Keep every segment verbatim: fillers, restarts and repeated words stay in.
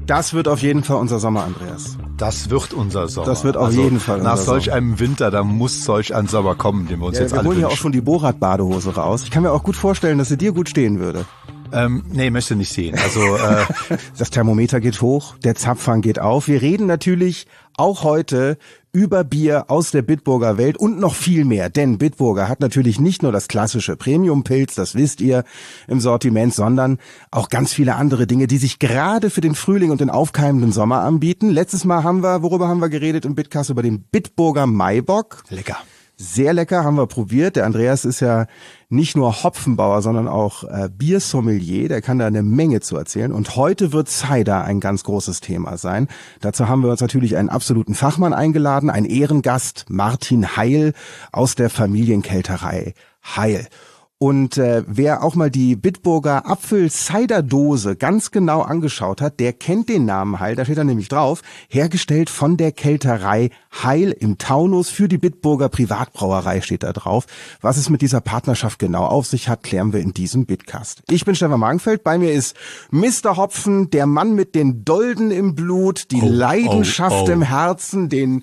Das wird auf jeden Fall unser Sommer, Andreas. Das wird unser Sommer. Das wird auf also jeden Fall unser Nach solch Sommer. einem Winter, da muss solch ein Sommer kommen, den wir uns Ja, jetzt wir alle holen ja wünschen. auch schon die Borat-Badehose raus. Ich kann mir auch gut vorstellen, dass sie dir gut stehen würde. Ähm, nee, möchte nicht sehen. Also äh, Das Thermometer geht hoch, der Zapfhahn geht auf. Wir reden natürlich auch heute über Bier aus der Bitburger Welt und noch viel mehr. Denn Bitburger hat natürlich nicht nur das klassische Premium-Pilz, das wisst ihr, im Sortiment, sondern auch ganz viele andere Dinge, die sich gerade für den Frühling und den aufkeimenden Sommer anbieten. Letztes Mal haben wir, worüber haben wir geredet im Bitcast? Über den Bitburger Maibock. lecker. Sehr lecker, haben wir probiert. Der Andreas ist ja nicht nur Hopfenbauer, sondern auch äh, Biersommelier. Der kann da eine Menge zu erzählen. Und heute wird Cider ein ganz großes Thema sein. Dazu haben wir uns natürlich einen absoluten Fachmann eingeladen, einen Ehrengast, Martin Heil aus der Familienkälterei Heil. Und äh, wer auch mal die Bitburger Apfel-Cider-Dose ganz genau angeschaut hat, der kennt den Namen Heil, da steht er nämlich drauf, hergestellt von der Kälterei Heil im Taunus für die Bitburger Privatbrauerei steht da drauf. Was es mit dieser Partnerschaft genau auf sich hat, klären wir in diesem Bitcast. Ich bin Stefan Magenfeld, bei mir ist Mister Hopfen, der Mann mit den Dolden im Blut, die Oh, Leidenschaft oh, oh. im Herzen, den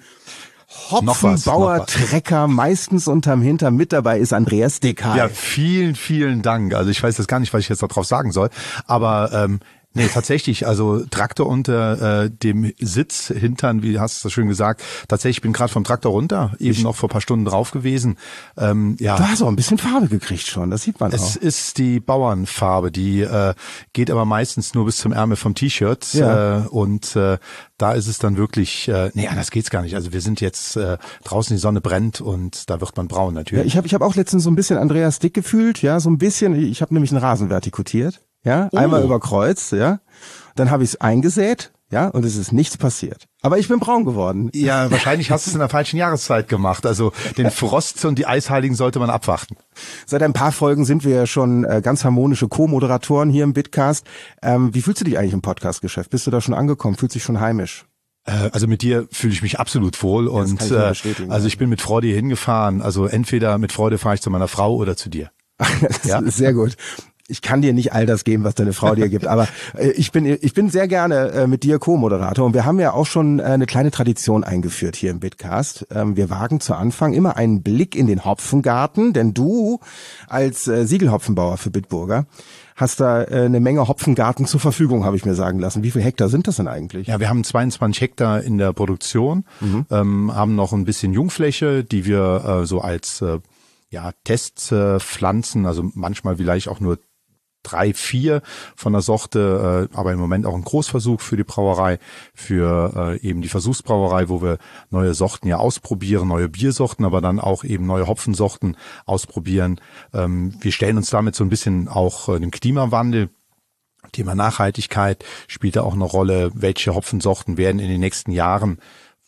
Noch was, noch Hopfenbauer, was. Trecker, meistens unterm Hintern. Mit dabei ist Andreas Dickheim. Ja, vielen, vielen Dank. Also ich weiß jetzt gar nicht, was ich jetzt darauf sagen soll, aber ähm, nee, tatsächlich, also Traktor unter äh, dem Sitz, Hintern, wie hast du das schön gesagt. Tatsächlich, ich bin gerade vom Traktor runter, eben Ich- noch vor ein paar Stunden drauf gewesen. Ähm, ja. Du hast auch ein bisschen Farbe gekriegt schon, das sieht man Es auch. ist die Bauernfarbe, die äh, geht aber meistens nur bis zum Ärmel vom T-Shirt Ja. äh, und äh, da ist es dann wirklich, äh, nee, anders geht's gar nicht. Also wir sind jetzt äh, draußen, die Sonne brennt und da wird man braun Ja, natürlich. ich habe ich hab auch letztens so ein bisschen Andreas Dick gefühlt, ja, so ein bisschen. Ich habe nämlich einen Rasen vertikutiert, ja, Oh. einmal über Kreuz, ja. Dann habe ich es eingesät, ja, und es ist nichts passiert. Aber ich bin braun geworden. Ja, wahrscheinlich hast du es in der falschen Jahreszeit gemacht. Also den Frost und die Eisheiligen sollte man abwarten. Seit ein paar Folgen sind wir ja schon äh, ganz harmonische Co-Moderatoren hier im Bitcast. Ähm, wie fühlst du dich eigentlich im Podcast-Geschäft? Bist du da schon angekommen? Fühlst dich schon heimisch? Äh, Also mit dir fühle ich mich absolut wohl und kann ich nur äh, bestätigen, also ja. ich bin mit Freude hier hingefahren. Also entweder mit Freude fahre ich zu meiner Frau oder zu dir. Das Ja. ist sehr gut. Ich kann dir nicht all das geben, was deine Frau dir gibt, aber äh, ich bin ich bin sehr gerne äh, mit dir Co-Moderator und wir haben ja auch schon äh, eine kleine Tradition eingeführt hier im Bitcast. Ähm, wir wagen zu Anfang immer einen Blick in den Hopfengarten, denn du als äh, Siegelhopfenbauer für Bitburger hast da äh, eine Menge Hopfengarten zur Verfügung, habe ich mir sagen lassen. Wie viel Hektar sind das denn eigentlich? Ja, wir haben zweiundzwanzig Hektar in der Produktion, ähm, haben noch ein bisschen Jungfläche, die wir äh, so als äh, ja, Testpflanzen, äh, Pflanzen, also manchmal vielleicht auch nur drei, vier von der Sorte, äh, aber im Moment auch ein Großversuch für die Brauerei, für äh, eben die Versuchsbrauerei, wo wir neue Sorten ja ausprobieren, neue Biersorten, aber dann auch eben neue Hopfensorten ausprobieren. Ähm, wir stellen uns damit so ein bisschen auch äh, dem Klimawandel. Thema Nachhaltigkeit spielt da auch eine Rolle. Welche Hopfensorten werden in den nächsten Jahren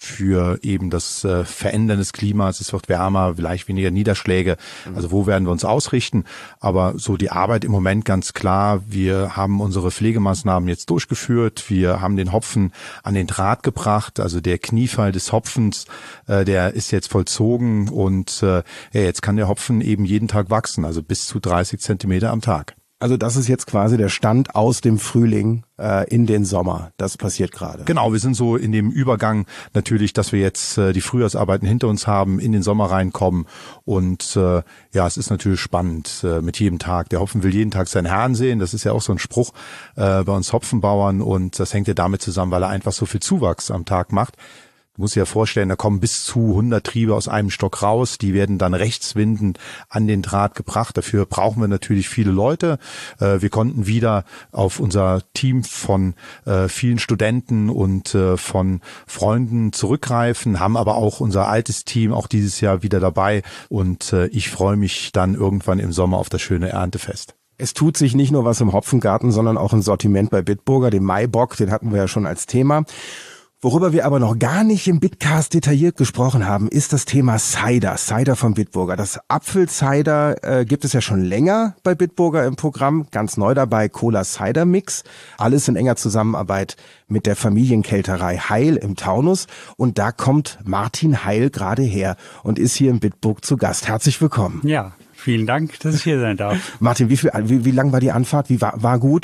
für eben das äh, Verändern des Klimas, es wird wärmer, vielleicht weniger Niederschläge, also wo werden wir uns ausrichten, aber so die Arbeit im Moment ganz klar, wir haben unsere Pflegemaßnahmen jetzt durchgeführt, wir haben den Hopfen an den Draht gebracht, also der Kniefall des Hopfens, äh, der ist jetzt vollzogen und äh, ja, jetzt kann der Hopfen eben jeden Tag wachsen, also bis zu dreißig Zentimeter am Tag. Also das ist jetzt quasi der Stand aus dem Frühling äh, in den Sommer. Das passiert gerade. Genau, wir sind so in dem Übergang natürlich, dass wir jetzt äh, die Frühjahrsarbeiten hinter uns haben, in den Sommer reinkommen und äh, ja, es ist natürlich spannend äh, mit jedem Tag. Der Hopfen will jeden Tag seinen Herrn sehen, das ist ja auch so ein Spruch äh, bei uns Hopfenbauern und das hängt ja damit zusammen, weil er einfach so viel Zuwachs am Tag macht. Du musst dir ja vorstellen, da kommen bis zu hundert Triebe aus einem Stock raus, die werden dann rechtswindend an den Draht gebracht. Dafür brauchen wir natürlich viele Leute. Äh, wir konnten wieder auf unser Team von äh, vielen Studenten und äh, von Freunden zurückgreifen, haben aber auch unser altes Team auch dieses Jahr wieder dabei und äh, ich freue mich dann irgendwann im Sommer auf das schöne Erntefest. Es tut sich nicht nur was im Hopfengarten, sondern auch im Sortiment bei Bitburger, dem Maibock, den hatten wir ja schon als Thema. Worüber wir aber noch gar nicht im Bitcast detailliert gesprochen haben, ist das Thema Cider, Cider von Bitburger. Das Apfel-Cider äh, gibt es ja schon länger bei Bitburger im Programm, ganz neu dabei Cola-Cider-Mix, alles in enger Zusammenarbeit mit der Familienkälterei Heil im Taunus. Und da kommt Martin Heil gerade her und ist hier in Bitburg zu Gast. Herzlich willkommen. Ja, vielen Dank, dass ich hier sein darf. Martin, wie viel, wie, wie lang war die Anfahrt? Wie war, war gut?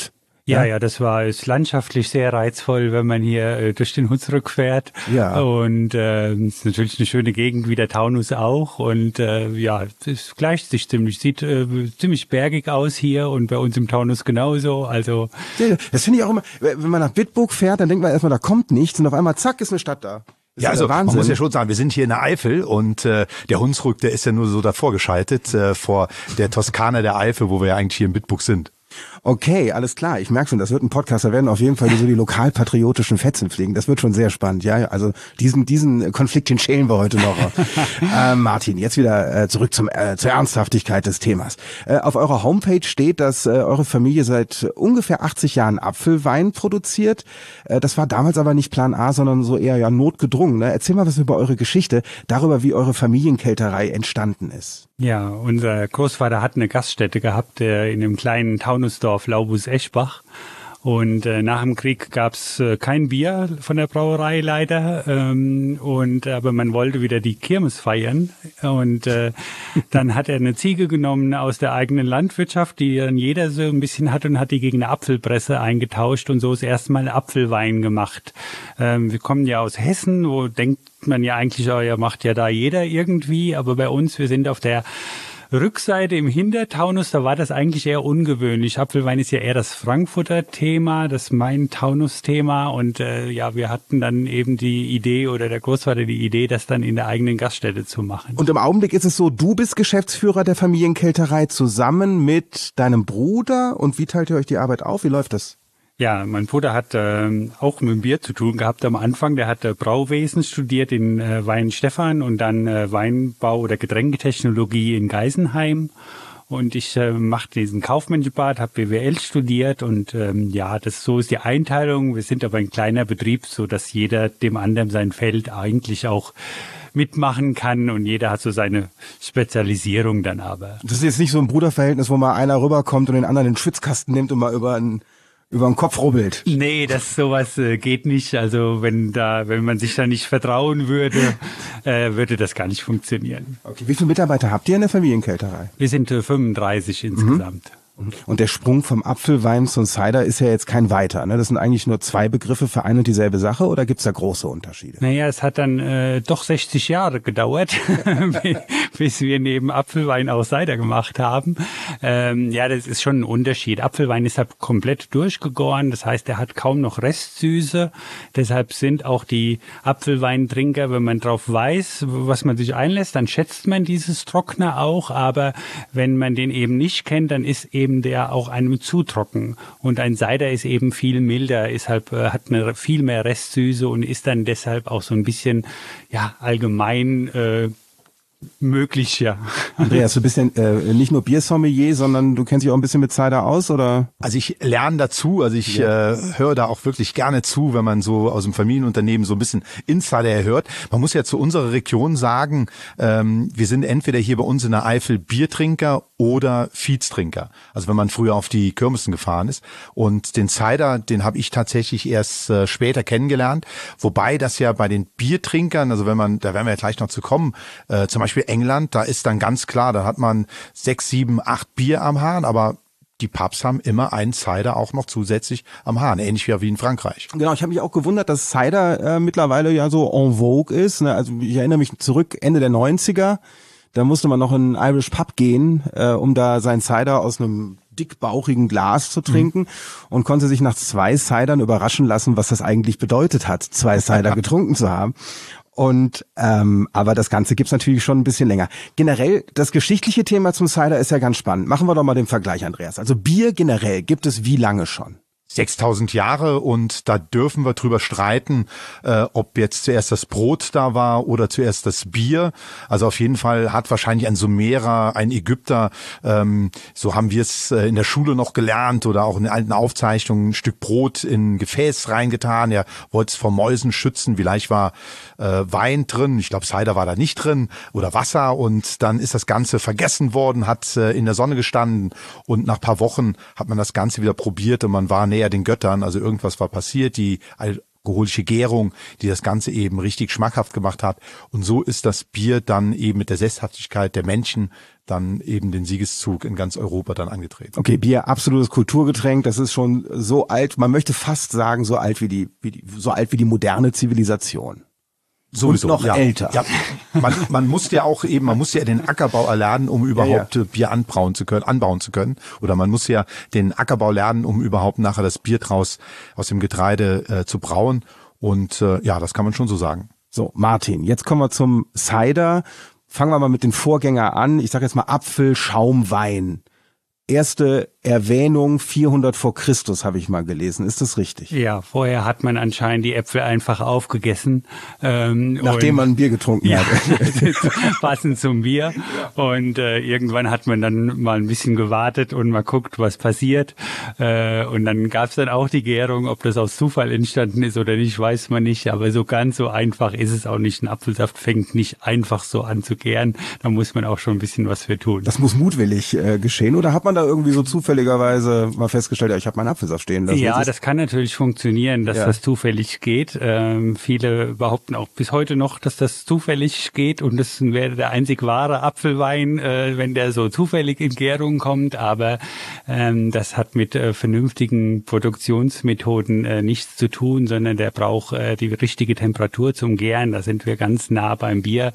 Ja, ja, das war ist landschaftlich sehr reizvoll, wenn man hier äh, durch den Hunsrück fährt. Ja. Und äh, ist natürlich eine schöne Gegend, wie der Taunus auch. Und äh, ja, es gleicht sich ziemlich, sieht äh, ziemlich bergig aus hier und bei uns im Taunus genauso. Also Ja, das finde ich auch immer, wenn man nach Bitburg fährt, dann denkt man erstmal, da kommt nichts und auf einmal zack ist eine Stadt da. Das Ja, ist also Wahnsinn. man muss ja schon sagen, wir sind hier in der Eifel und äh, der Hunsrück, der ist ja nur so davor geschaltet äh, vor der Toskana der Eifel, wo wir ja eigentlich hier in Bitburg sind. Okay, alles klar. Ich merke schon, das wird ein Podcast. Da werden auf jeden Fall so die lokalpatriotischen Fetzen fliegen. Das wird schon sehr spannend. Ja, also diesen diesen Konflikt, den schälen wir heute noch. äh, Martin, jetzt wieder äh, zurück zum äh, zur Ernsthaftigkeit des Themas. Äh, auf eurer Homepage steht, dass äh, eure Familie seit ungefähr achtzig Jahren Apfelwein produziert. Äh, das war damals aber nicht Plan A, sondern so eher ja notgedrungen. Ne? Erzähl mal was über eure Geschichte, darüber, wie eure Familienkälterei entstanden ist. ja, unser Großvater hat eine Gaststätte gehabt äh, in einem kleinen Taunusdorf Laubus-Eschbach. Und äh, nach dem Krieg gab's äh, kein Bier von der Brauerei leider. Ähm, und aber man wollte wieder die Kirmes feiern. Und äh, dann hat er eine Ziege genommen aus der eigenen Landwirtschaft, die dann jeder so ein bisschen hat, und hat die gegen eine Apfelpresse eingetauscht und so ist erstmal Apfelwein gemacht. Ähm, wir kommen ja aus Hessen, wo denkt man ja eigentlich, oh, ja, macht ja da jeder irgendwie. Aber bei uns, wir sind auf der Rückseite im Hintertaunus, da war das eigentlich eher ungewöhnlich. Apfelwein ist ja eher das Frankfurter Thema, das Main-Taunus-Thema. Und äh, ja, wir hatten dann eben die Idee, oder der Großvater die Idee, das dann in der eigenen Gaststätte zu machen. Und im Augenblick ist es so, du bist Geschäftsführer der Familienkälterei zusammen mit deinem Bruder. Und wie teilt ihr euch die Arbeit auf? Wie läuft das? Ja, mein Bruder hat ähm, auch mit dem Bier zu tun gehabt am Anfang. Der hat äh, Brauwesen studiert in äh, Weinstefan und dann äh, Weinbau oder Getränketechnologie in Geisenheim. Und ich äh, mache diesen kaufmännischen Part, habe B W L studiert und ähm, ja, das so ist die Einteilung. Wir sind aber ein kleiner Betrieb, so dass jeder dem anderen sein Feld eigentlich auch mitmachen kann und jeder hat so seine Spezialisierung dann aber. Das ist jetzt nicht so ein Bruderverhältnis, wo mal einer rüberkommt und den anderen den Schwitzkasten nimmt und mal über einen über den Kopf rubbelt. Nee, das sowas äh, geht nicht. Also wenn da, wenn man sich da nicht vertrauen würde, äh, würde das gar nicht funktionieren. Okay, wie viele Mitarbeiter habt ihr in der Familienkälterei? Wir sind äh, fünfunddreißig insgesamt. Und der Sprung vom Apfelwein zum Cider ist ja jetzt kein weiter, ne? Das sind eigentlich nur zwei Begriffe für eine und dieselbe Sache, oder gibt's da große Unterschiede? Naja, es hat dann äh, doch sechzig Jahre gedauert, bis wir neben Apfelwein auch Cider gemacht haben. Ähm, ja, das ist schon ein Unterschied. Apfelwein ist halt komplett durchgegoren, das heißt, er hat kaum noch Restsüße. Deshalb sind auch die Apfelweintrinker, wenn man drauf weiß, was man sich einlässt, dann schätzt man dieses Trockner auch. Aber wenn man den eben nicht kennt, dann ist eben der auch einem zu trocken. Und ein Cider ist eben viel milder, ist halt, äh, hat eine viel mehr Restsüße und ist dann deshalb auch so ein bisschen, ja, allgemein äh, möglich, ja. Andreas, du bist ja äh, nicht nur Biersommelier, sondern du kennst dich auch ein bisschen mit Cider aus, oder? Also ich lerne dazu, also ich ja. äh, höre da auch wirklich gerne zu, wenn man so aus dem Familienunternehmen so ein bisschen Insider hört. Man muss ja zu unserer Region sagen, ähm, wir sind entweder hier bei uns in der Eifel Biertrinker oder Viehstrinker. Also wenn man früher auf die Kirmessen gefahren ist. Und den Cider, den habe ich tatsächlich erst äh, später kennengelernt. Wobei das ja bei den Biertrinkern, also wenn man, da werden wir ja gleich noch zu kommen, äh, zum Beispiel England, da ist dann ganz klar, da hat man sechs, sieben, acht Bier am Hahn, aber die Pubs haben immer einen Cider auch noch zusätzlich am Hahn, ähnlich wie in Frankreich. Genau, ich habe mich auch gewundert, dass Cider äh, mittlerweile ja so en vogue ist. Ne? Also ich erinnere mich zurück, Ende der neunziger, da musste man noch in einen Irish Pub gehen, äh, um da seinen Cider aus einem dickbauchigen Glas zu trinken mhm. und konnte sich nach zwei Cidern überraschen lassen, was das eigentlich bedeutet hat, zwei Cider getrunken zu haben. Und ähm, aber das Ganze gibt's natürlich schon ein bisschen länger. Generell, das geschichtliche Thema zum Cider ist ja ganz spannend. Machen wir doch mal den Vergleich, Andreas. Also Bier generell gibt es wie lange schon? sechstausend Jahre, und da dürfen wir drüber streiten, äh, ob jetzt zuerst das Brot da war oder zuerst das Bier. Also auf jeden Fall hat wahrscheinlich ein Sumerer, ein Ägypter, ähm, so haben wir es äh, in der Schule noch gelernt oder auch in den alten Aufzeichnungen, ein Stück Brot in ein Gefäß reingetan. Er wollte es vor Mäusen schützen. Vielleicht war äh, Wein drin, ich glaube Cider war da nicht drin, oder Wasser, und dann ist das Ganze vergessen worden, hat äh, in der Sonne gestanden, und nach paar Wochen hat man das Ganze wieder probiert und man war näher den Göttern, also irgendwas war passiert, die alkoholische Gärung, die das Ganze eben richtig schmackhaft gemacht hat. Und so ist das Bier dann eben mit der Sesshaftigkeit der Menschen dann eben den Siegeszug in ganz Europa dann angetreten. Okay, Bier, absolutes Kulturgetränk, das ist schon so alt, man möchte fast sagen, so alt wie die, wie die so alt wie die moderne Zivilisation. Sowieso, und noch ja. älter. Ja, man, man muss ja auch eben, man muss ja den Ackerbau erlernen, um überhaupt ja, ja. Bier anbauen zu können, anbauen zu können. Oder man muss ja den Ackerbau lernen, um überhaupt nachher das Bier draus aus dem Getreide äh, zu brauen. Und äh, ja, das kann man schon so sagen. So, Martin, jetzt kommen wir zum Cider. Fangen wir mal mit den Vorgängern an. Ich sage jetzt mal Apfel, Schaumwein. Erste Erwähnung vierhundert vor Christus habe ich mal gelesen. Ist das richtig? Ja, vorher hat man anscheinend die Äpfel einfach aufgegessen. Ähm, Nachdem man ein Bier getrunken ja, hat. Passend zum Bier. Und äh, irgendwann hat man dann mal ein bisschen gewartet und mal guckt, was passiert. Äh, und dann gab es dann auch die Gärung. Ob das aus Zufall entstanden ist oder nicht, weiß man nicht. Aber so ganz so einfach ist es auch nicht. Ein Apfelsaft fängt nicht einfach so an zu gären. Da muss man auch schon ein bisschen was für tun. Das muss mutwillig äh, geschehen. Oder hat man da irgendwie so zufälligerweise mal festgestellt, ja, ich habe meinen Apfelsaft stehen lassen? Ja, das kann natürlich funktionieren, dass ja. das zufällig geht. Ähm, viele behaupten auch bis heute noch, dass das zufällig geht und das wäre der einzig wahre Apfelwein, äh, wenn der so zufällig in Gärung kommt. Aber ähm, das hat mit äh, vernünftigen Produktionsmethoden äh, nichts zu tun, sondern der braucht äh, die richtige Temperatur zum Gären. Da sind wir ganz nah beim Bier.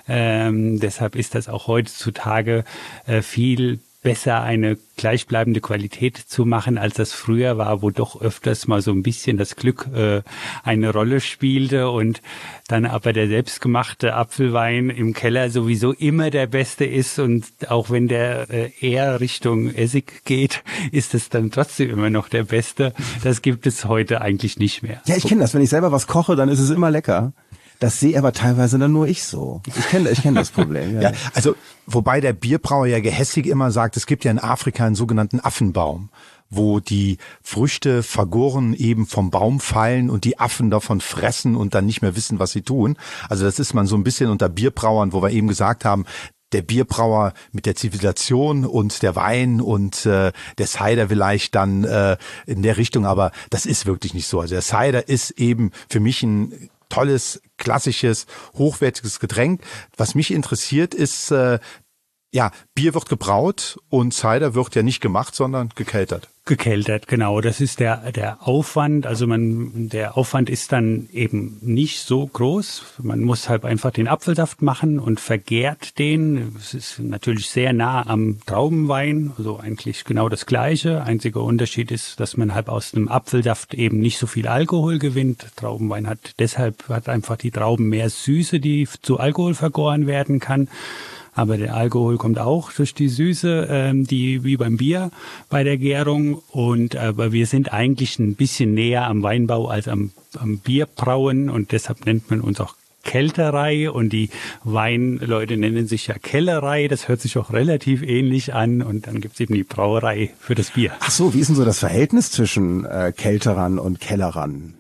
Ähm, deshalb ist das auch heutzutage äh, viel besser eine gleichbleibende Qualität zu machen, als das früher war, wo doch öfters mal so ein bisschen das Glück äh, eine Rolle spielte und dann aber der selbstgemachte Apfelwein im Keller sowieso immer der beste ist und auch wenn der äh, eher Richtung Essig geht, ist es dann trotzdem immer noch der beste. Das gibt es heute eigentlich nicht mehr. Ja, ich kenne das. Wenn ich selber was koche, dann ist es immer lecker. Das sehe aber teilweise dann nur ich so. Ich kenne ich kenn das Problem. Ja. Ja, also wobei der Bierbrauer ja gehässig immer sagt, es gibt ja in Afrika einen sogenannten Affenbaum, wo die Früchte vergoren eben vom Baum fallen und die Affen davon fressen und dann nicht mehr wissen, was sie tun. Also das ist man so ein bisschen unter Bierbrauern, wo wir eben gesagt haben, der Bierbrauer mit der Zivilisation und der Wein und äh, der Cider vielleicht dann äh, in der Richtung, aber das ist wirklich nicht so. Also der Cider ist eben für mich ein tolles, klassisches, hochwertiges Getränk. Was mich interessiert ist, äh, ja, Bier wird gebraut und Cider wird ja nicht gemacht, sondern gekeltert. Gekeltert, genau. Das ist der der Aufwand. Also man der Aufwand ist dann eben nicht so groß. Man muss halt einfach den Apfelsaft machen und vergärt den. Es ist natürlich sehr nah am Traubenwein, also eigentlich genau das Gleiche. Einziger Unterschied ist, dass man halt aus dem Apfelsaft eben nicht so viel Alkohol gewinnt. Traubenwein hat deshalb hat einfach die Trauben mehr Süße, die zu Alkohol vergoren werden kann. Aber der Alkohol kommt auch durch die Süße, ähm, die wie beim Bier bei der Gärung. Und aber wir sind eigentlich ein bisschen näher am Weinbau als am, am Bierbrauen und deshalb nennt man uns auch Kelterei und die Weinleute nennen sich ja Kellerei. Das hört sich auch relativ ähnlich an und dann gibt's eben die Brauerei für das Bier. Ach so, wie ist denn so das Verhältnis zwischen äh, Kelterern und Kellerern?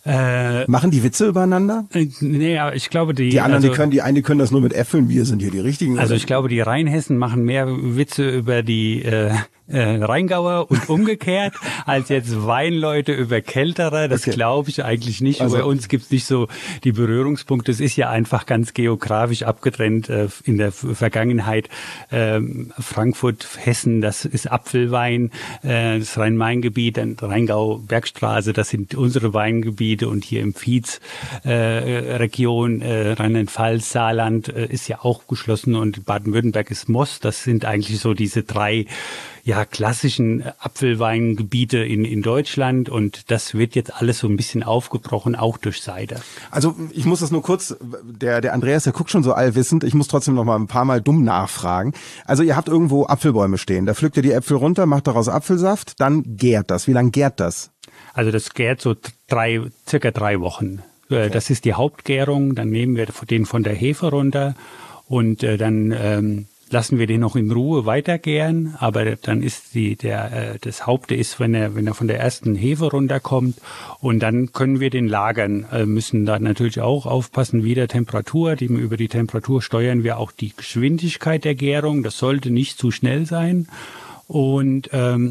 Äh, Machen die Witze übereinander? Äh, nee, aber ich glaube, die... Die anderen, also, die können, die einen, die können das nur mit Äpfeln, wir sind hier die richtigen. Also oder? ich glaube, die Rheinhessen machen mehr Witze über die äh, äh, Rheingauer und umgekehrt, als jetzt Weinleute über Kälterer. Das okay. glaube ich eigentlich nicht. Also, bei uns gibt's nicht so die Berührungspunkte. Es ist ja einfach ganz geografisch abgetrennt äh, in der Vergangenheit. Äh, Frankfurt, Hessen, das ist Apfelwein. Äh, das Rhein-Main-Gebiet, dann Rheingau, Bergstraße, das sind unsere Weingebiete. Und hier im Viez äh, Region, äh, Rheinland-Pfalz, Saarland äh, ist ja auch geschlossen und Baden-Württemberg ist Most. Das sind eigentlich so diese drei ja klassischen Apfelweingebiete in in Deutschland und das wird jetzt alles so ein bisschen aufgebrochen, auch durch Cider. Also ich muss das nur kurz, der der Andreas, der guckt schon so allwissend, ich muss trotzdem noch mal ein paar Mal dumm nachfragen. Also ihr habt irgendwo Apfelbäume stehen, da pflückt ihr die Äpfel runter, macht daraus Apfelsaft, dann gärt das. Wie lange gärt das? Also das gärt so drei, circa drei Wochen. Okay. Das ist die Hauptgärung, dann nehmen wir den von der Hefe runter und äh, dann ähm, lassen wir den noch in Ruhe weitergären, aber dann ist die der äh, das Haupte ist, wenn er wenn er von der ersten Hefe runterkommt und dann können wir den lagern. Äh, müssen da natürlich auch aufpassen, wie der Temperatur, die über die Temperatur steuern wir auch die Geschwindigkeit der Gärung. Das sollte nicht zu schnell sein und ähm,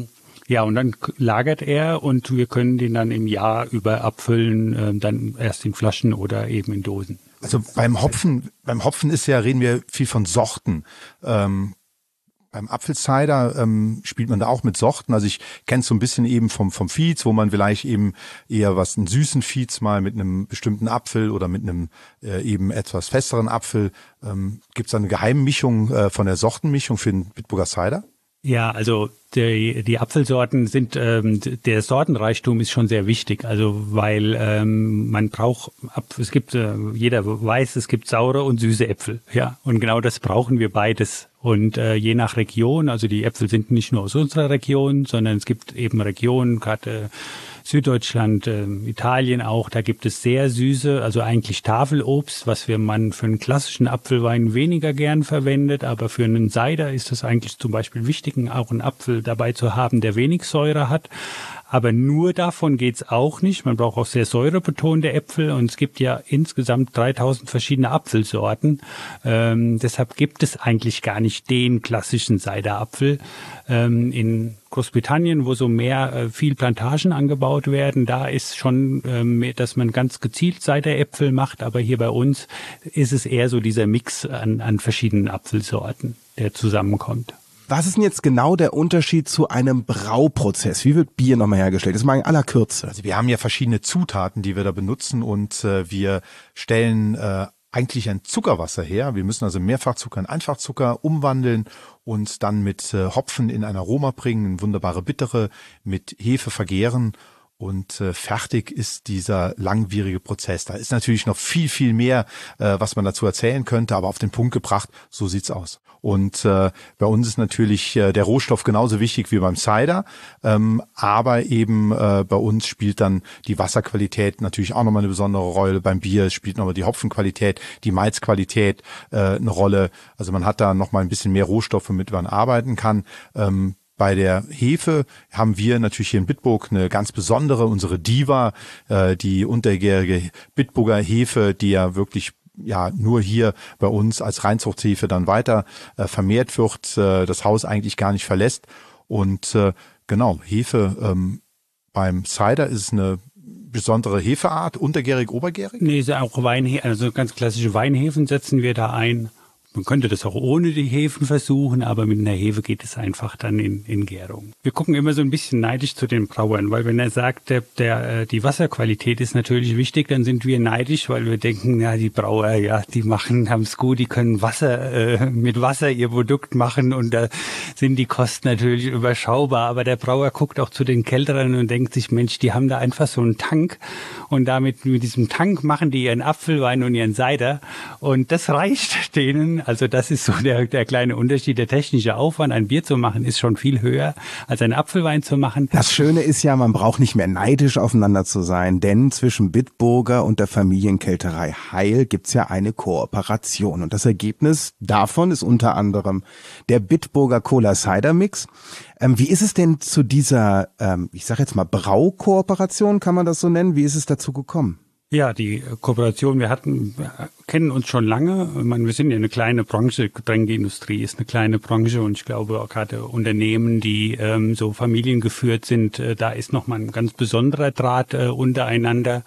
Ja, und dann lagert er und wir können den dann im Jahr über abfüllen, äh, dann erst in Flaschen oder eben in Dosen. Also beim Hopfen, beim Hopfen ist ja, reden wir viel von Sorten. Ähm, beim Apfelcider ähm, spielt man da auch mit Sorten. Also ich kenne es so ein bisschen eben vom vom Fietz, wo man vielleicht eben eher was einen süßen Fietz mal mit einem bestimmten Apfel oder mit einem äh, eben etwas festeren Apfel. Ähm, Gibt es da eine Geheimmischung äh, von der Sortenmischung für den Bitburger Cider? Ja, also die, die Apfelsorten sind, ähm, der Sortenreichtum ist schon sehr wichtig, also weil ähm, man braucht, es gibt, äh, jeder weiß, es gibt saure und süße Äpfel, ja, und genau das brauchen wir beides. Und äh, je nach Region, also die Äpfel sind nicht nur aus unserer Region, sondern es gibt eben Regionen, gerade Süddeutschland, äh, Italien auch, da gibt es sehr süße, also eigentlich Tafelobst, was wir man für einen klassischen Apfelwein weniger gern verwendet, aber für einen Cider ist es eigentlich zum Beispiel wichtig, auch einen Apfel dabei zu haben, der wenig Säure hat. Aber nur davon geht's auch nicht. Man braucht auch sehr säurebetonte Äpfel und es gibt ja insgesamt dreitausend verschiedene Apfelsorten. Ähm, deshalb gibt es eigentlich gar nicht den klassischen Ciderapfel. Ähm, in Großbritannien, wo so mehr äh, viel Plantagen angebaut werden, da ist schon, ähm, dass man ganz gezielt Cideräpfel macht. Aber hier bei uns ist es eher so dieser Mix an, an verschiedenen Apfelsorten, der zusammenkommt. Was ist denn jetzt genau der Unterschied zu einem Brauprozess? Wie wird Bier nochmal hergestellt? Das ist mal in aller Kürze. Also wir haben ja verschiedene Zutaten, die wir da benutzen und äh, wir stellen äh, eigentlich ein Zuckerwasser her. Wir müssen also Mehrfachzucker in Einfachzucker umwandeln und dann mit äh, Hopfen in ein Aroma bringen, eine wunderbare Bittere, mit Hefe vergären. Und äh, fertig ist dieser langwierige Prozess. Da ist natürlich noch viel, viel mehr, äh, was man dazu erzählen könnte, aber auf den Punkt gebracht, so sieht's aus. Und äh, bei uns ist natürlich äh, der Rohstoff genauso wichtig wie beim Cider, ähm, aber eben äh, bei uns spielt dann die Wasserqualität natürlich auch nochmal eine besondere Rolle. Beim Bier spielt nochmal die Hopfenqualität, die Malzqualität äh, eine Rolle. Also man hat da nochmal ein bisschen mehr Rohstoffe, mit denen man arbeiten kann. Ähm, Bei der Hefe haben wir natürlich hier in Bitburg eine ganz besondere, unsere Diva, äh, die untergärige Bitburger Hefe, die ja wirklich ja nur hier bei uns als Reinzuchthefe dann weiter äh, vermehrt wird, äh, das Haus eigentlich gar nicht verlässt. Und äh, genau, Hefe ähm, beim Cider ist eine besondere Hefeart, untergärig, obergärig? Nee, ist auch Weinhefen, also ganz klassische Weinhefen setzen wir da ein. Man könnte das auch ohne die Hefen versuchen, aber mit einer Hefe geht es einfach dann in, in Gärung. Wir gucken immer so ein bisschen neidisch zu den Brauern, weil wenn er sagt, der, der, die Wasserqualität ist natürlich wichtig, dann sind wir neidisch, weil wir denken, ja, die Brauer, ja, die machen, haben's gut, die können Wasser, äh, mit Wasser ihr Produkt machen und da sind die Kosten natürlich überschaubar. Aber der Brauer guckt auch zu den Kelterern und denkt sich, Mensch, die haben da einfach so einen Tank und damit mit diesem Tank machen die ihren Apfelwein und ihren Cider und das reicht denen. Also das ist so der, der kleine Unterschied. Der technische Aufwand, ein Bier zu machen, ist schon viel höher, als einen Apfelwein zu machen. Das Schöne ist ja, man braucht nicht mehr neidisch aufeinander zu sein, denn zwischen Bitburger und der Familienkelterei Heil gibt's ja eine Kooperation. Und das Ergebnis davon ist unter anderem der Bitburger Cola Cider Mix. Ähm, wie ist es denn zu dieser, ähm, ich sage jetzt mal Braukooperation, kann man das so nennen? Wie ist es dazu gekommen? Ja, die Kooperation, wir hatten, wir kennen uns schon lange. Ich meine, wir sind ja eine kleine Branche, Getränkeindustrie ist eine kleine Branche und ich glaube auch gerade Unternehmen, die ähm, so familiengeführt sind, äh, da ist nochmal ein ganz besonderer Draht äh, untereinander.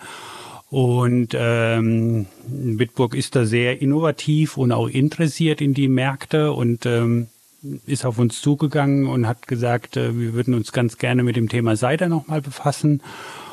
Und ähm, Bitburg ist da sehr innovativ und auch interessiert in die Märkte und ähm, ist auf uns zugegangen und hat gesagt, äh, wir würden uns ganz gerne mit dem Thema Cider nochmal befassen.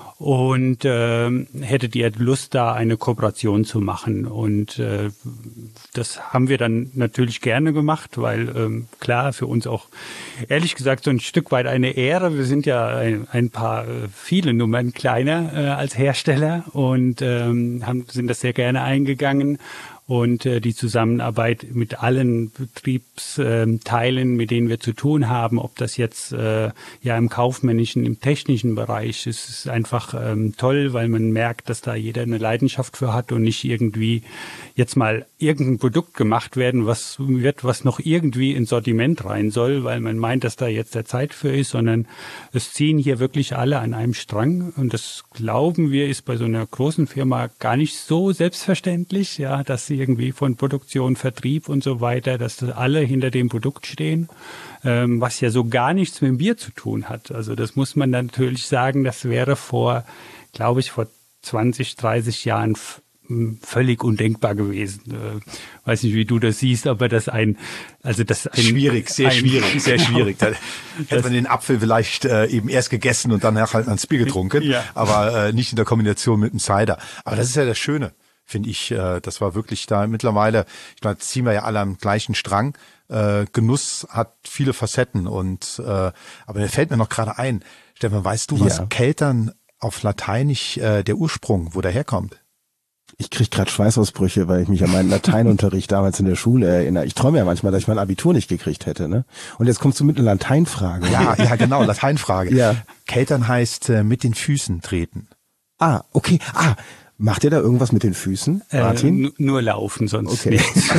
Und äh, hättet ihr Lust, da eine Kooperation zu machen? Und äh, das haben wir dann natürlich gerne gemacht, weil ähm, klar, für uns auch ehrlich gesagt so ein Stück weit eine Ehre. Wir sind ja ein, ein paar, äh, viele Nummern kleiner äh, als Hersteller und ähm, haben, sind das sehr gerne eingegangen. Und äh, die Zusammenarbeit mit allen Betriebsteilen, mit denen wir zu tun haben, ob das jetzt äh, ja im kaufmännischen, im technischen Bereich ist, ist einfach ähm, toll, weil man merkt, dass da jeder eine Leidenschaft für hat und nicht irgendwie jetzt mal irgendein Produkt gemacht werden, was wird, was noch irgendwie ins Sortiment rein soll, weil man meint, dass da jetzt der Zeit für ist, sondern es ziehen hier wirklich alle an einem Strang und das glauben wir ist bei so einer großen Firma gar nicht so selbstverständlich, ja, dass sie irgendwie von Produktion, Vertrieb und so weiter, dass das alle hinter dem Produkt stehen, ähm, was ja so gar nichts mit dem Bier zu tun hat. Also das muss man natürlich sagen, das wäre vor, glaube ich, vor zwanzig, dreißig Jahren f- völlig undenkbar gewesen. Äh, weiß nicht, wie du das siehst, aber das ein, also das ein, schwierig, sehr ein, schwierig, sehr genau. schwierig. Da hätte man den Apfel vielleicht äh, eben erst gegessen und danach halt ans Bier getrunken, ja. aber äh, nicht in der Kombination mit dem Cider. Aber das ist ja das Schöne, finde ich. Äh, das war wirklich da mittlerweile, ich meine, ziehen wir ja alle am gleichen Strang. Äh, Genuss hat viele Facetten und äh, aber mir fällt mir noch gerade ein, Stefan, weißt du, was Ja. Keltern auf Lateinisch äh, der Ursprung, wo der herkommt? Ich krieg gerade Schweißausbrüche, weil ich mich an meinen Lateinunterricht damals in der Schule erinnere. Ich träume ja manchmal, dass ich mein Abitur nicht gekriegt hätte, ne? Und jetzt kommst du mit einer Lateinfrage. Ja, ja, genau, Lateinfrage. Ja. Keltern heißt äh, mit den Füßen treten. Ah, okay. Ah, macht ihr da irgendwas mit den Füßen, Martin? Äh, n- nur laufen, sonst Okay. nichts.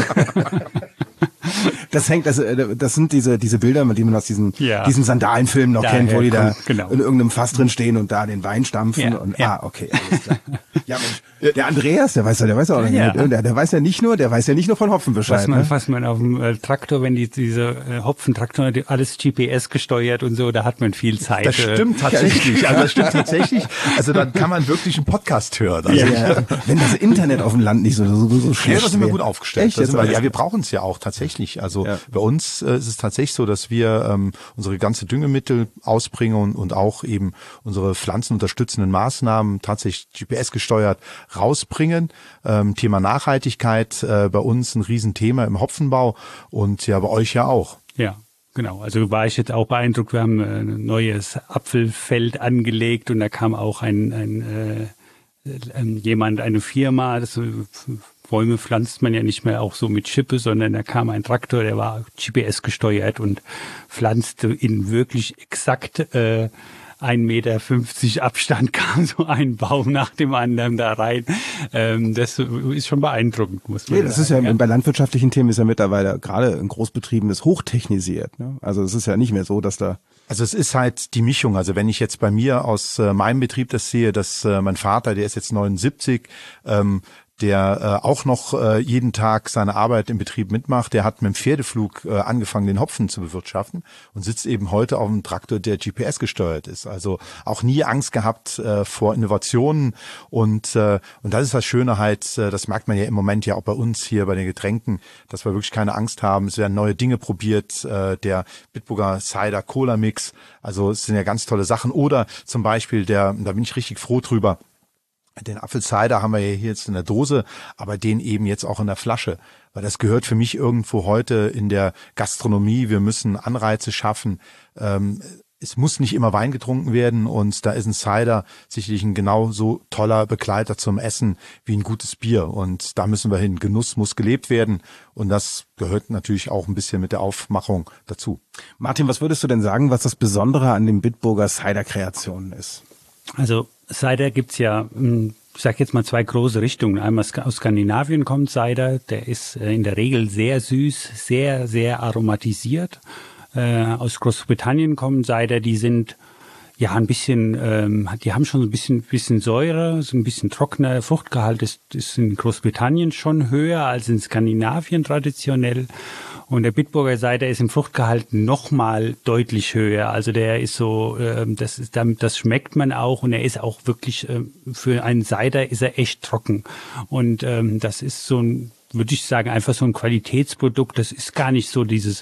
Das hängt, also äh, das sind diese diese Bilder, die man aus diesen Ja. diesen Sandalenfilmen noch Daher kennt, wo die da kommt- genau. in irgendeinem Fass drin stehen und da den Wein stampfen Ja, und ja. ah, okay, alles klar. Ja, Mensch, der Andreas, der weiß ja, der weiß ja auch, Ja. der, der weiß ja nicht nur, der weiß ja nicht nur von Hopfen Bescheid. Was man, Ne? was man auf dem äh, Traktor, wenn die diese äh, Hopfentraktor, die, alles G P S gesteuert und so, da hat man viel Zeit. Das äh, stimmt tatsächlich. Also das stimmt tatsächlich. Also dann kann man wirklich einen Podcast hören. Also, Ja, ja. Wenn das Internet auf dem Land nicht so so, so schlecht Ja, da sind wir wäre. gut aufgestellt. Echt? Da Jetzt sind wir, alles ja, wir brauchen es ja auch tatsächlich. Also Ja. bei uns äh, ist es tatsächlich so, dass wir ähm, unsere ganze Düngemittel ausbringen und, und auch eben unsere pflanzenunterstützenden Maßnahmen tatsächlich G P S gesteuert rausbringen. Ähm, Thema Nachhaltigkeit äh, bei uns ein Riesenthema im Hopfenbau und ja bei euch ja auch. Ja, genau. Also war ich jetzt auch beeindruckt. Wir haben äh, ein neues Apfelfeld angelegt und da kam auch ein, ein äh, äh, jemand, eine Firma, das, äh, Bäume pflanzt man ja nicht mehr auch so mit Schippe, sondern da kam ein Traktor, der war G P S gesteuert und pflanzte in wirklich exakt äh, ein Meter fünfzig Abstand kam so ein Baum nach dem anderen da rein. Ähm, das ist schon beeindruckend, muss man Nee, das ist ja, sagen. bei landwirtschaftlichen Themen ist ja mittlerweile gerade in Großbetrieben das hochtechnisiert. Ne? Also es ist ja nicht mehr so, dass da Also es ist halt die Mischung. Also wenn ich jetzt bei mir aus äh, meinem Betrieb das sehe, dass äh, mein Vater, der ist jetzt neunundsiebzig, ähm, der äh, auch noch äh, jeden Tag seine Arbeit im Betrieb mitmacht, der hat mit dem Pferdeflug äh, angefangen, den Hopfen zu bewirtschaften und sitzt eben heute auf einem Traktor, der G P S gesteuert ist. Also auch nie Angst gehabt äh, vor Innovationen und äh, und das ist das Schöne halt, äh, das merkt man ja im Moment ja auch bei uns hier bei den Getränken, dass wir wirklich keine Angst haben. Es werden neue Dinge probiert, äh, der Bitburger Cider Cola Mix, also es sind ja ganz tolle Sachen. Oder zum Beispiel der, da bin ich richtig froh drüber, den Apfelcider haben wir ja hier jetzt in der Dose, aber den eben jetzt auch in der Flasche. Weil das gehört für mich irgendwo heute in der Gastronomie. Wir müssen Anreize schaffen. Ähm, es muss nicht immer Wein getrunken werden und da ist ein Cider sicherlich ein genauso toller Begleiter zum Essen wie ein gutes Bier. Und da müssen wir hin. Genuss muss gelebt werden und das gehört natürlich auch ein bisschen mit der Aufmachung dazu. Martin, was würdest du denn sagen, was das Besondere an den Bitburger Cider-Kreationen ist? Also Cider gibt's ja, ich sag jetzt mal zwei große Richtungen. Einmal aus Skandinavien kommt Cider, der ist in der Regel sehr süß, sehr, sehr aromatisiert. Äh, aus Großbritannien kommen Cider, die sind ja ein bisschen, ähm, die haben schon so ein bisschen, bisschen Säure, so ein bisschen trockener. Fruchtgehalt ist, ist in Großbritannien schon höher als in Skandinavien traditionell. Und der Bitburger Cider ist im Fruchtgehalt nochmal deutlich höher. Also der ist so, ähm, das ist, das schmeckt man auch und er ist auch wirklich, ähm, für einen Cider ist er echt trocken. Und ähm, das ist so ein, würde ich sagen, einfach so ein Qualitätsprodukt. Das ist gar nicht so dieses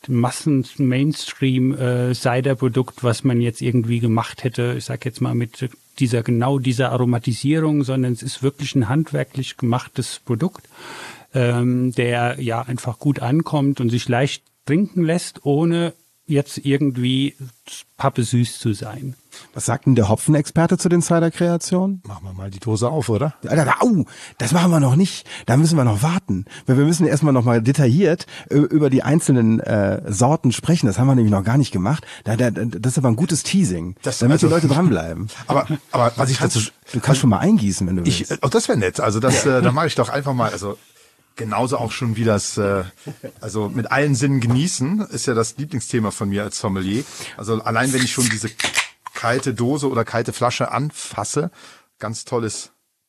Massen-Mainstream-Cider-Produkt, was man jetzt irgendwie gemacht hätte, ich sag jetzt mal mit dieser, genau dieser Aromatisierung, sondern es ist wirklich ein handwerklich gemachtes Produkt, ähm, der ja einfach gut ankommt und sich leicht trinken lässt, ohne jetzt irgendwie pappesüß zu sein. Was sagt denn der Hopfenexperte zu den Cider-Kreationen? Machen wir mal die Dose auf, oder? Au, das machen wir noch nicht. Da müssen wir noch warten. Weil wir müssen erstmal noch mal detailliert über die einzelnen äh, Sorten sprechen. Das haben wir nämlich noch gar nicht gemacht. Da, da, das ist aber ein gutes Teasing, Das- damit also- die Leute dranbleiben. Aber, aber was ich dazu, Du kannst schon mal eingießen, wenn du ich, willst. oh, das wäre nett. Also das, äh, da mache ich doch einfach mal. Also genauso auch schon wie das, äh, also mit allen Sinnen genießen, ist ja das Lieblingsthema von mir als Sommelier. Also allein wenn ich schon diese kalte Dose oder kalte Flasche anfasse, ganz tolles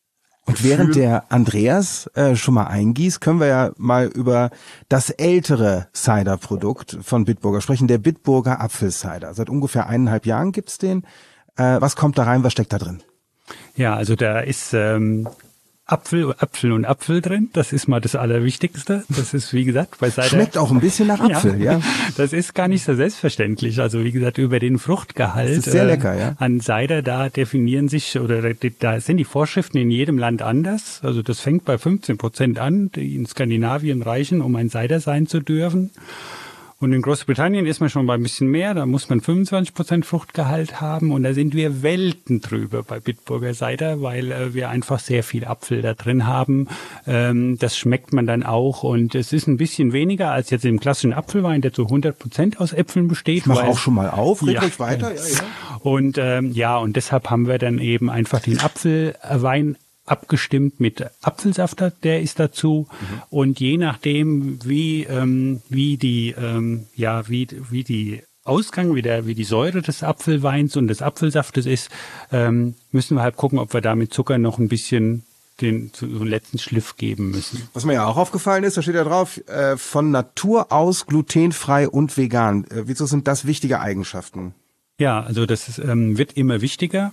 Und Gefühl. während der Andreas äh, schon mal eingießt, können wir ja mal über das ältere Cider-Produkt von Bitburger sprechen, der Bitburger Apfelcider. Seit ungefähr eineinhalb Jahren gibt's den. Äh, was kommt da rein, was steckt da drin? Ja, also da ist ähm, Apfel, Apfel und Apfel drin. Das ist mal das Allerwichtigste. Das ist, wie gesagt, bei Cider. Schmeckt auch ein bisschen nach Apfel, ja. ja. Das ist gar nicht so selbstverständlich. Also wie gesagt, über den Fruchtgehalt das ist sehr äh, lecker, ja. an Cider, da definieren sich oder da sind die Vorschriften in jedem Land anders. Also das fängt bei fünfzehn Prozent an, die in Skandinavien reichen, um ein Cider sein zu dürfen. Und in Großbritannien ist man schon bei ein bisschen mehr, da muss man fünfundzwanzig Prozent Fruchtgehalt haben und da sind wir Welten drüber bei Bitburger Cider, weil äh, wir einfach sehr viel Apfel da drin haben. Ähm, das schmeckt man dann auch und es ist ein bisschen weniger als jetzt im klassischen Apfelwein, der zu hundert Prozent aus Äpfeln besteht. Ich mach auch schon mal auf, red ja, euch weiter. Ja, ja. Und ähm, ja, und deshalb haben wir dann eben einfach den Apfelwein abgestimmt mit Apfelsaft, der ist dazu mhm. und je nachdem wie ähm, wie die ähm, ja wie wie die Ausgang wie der wie die Säure des Apfelweins und des Apfelsaftes ist, ähm, müssen wir halt gucken, ob wir da mit Zucker noch ein bisschen den so einen letzten Schliff geben müssen. Was mir ja auch aufgefallen ist, da steht ja drauf, äh, von Natur aus glutenfrei und vegan. Äh, wieso sind das wichtige Eigenschaften? Ja, also das ist, ähm, wird immer wichtiger.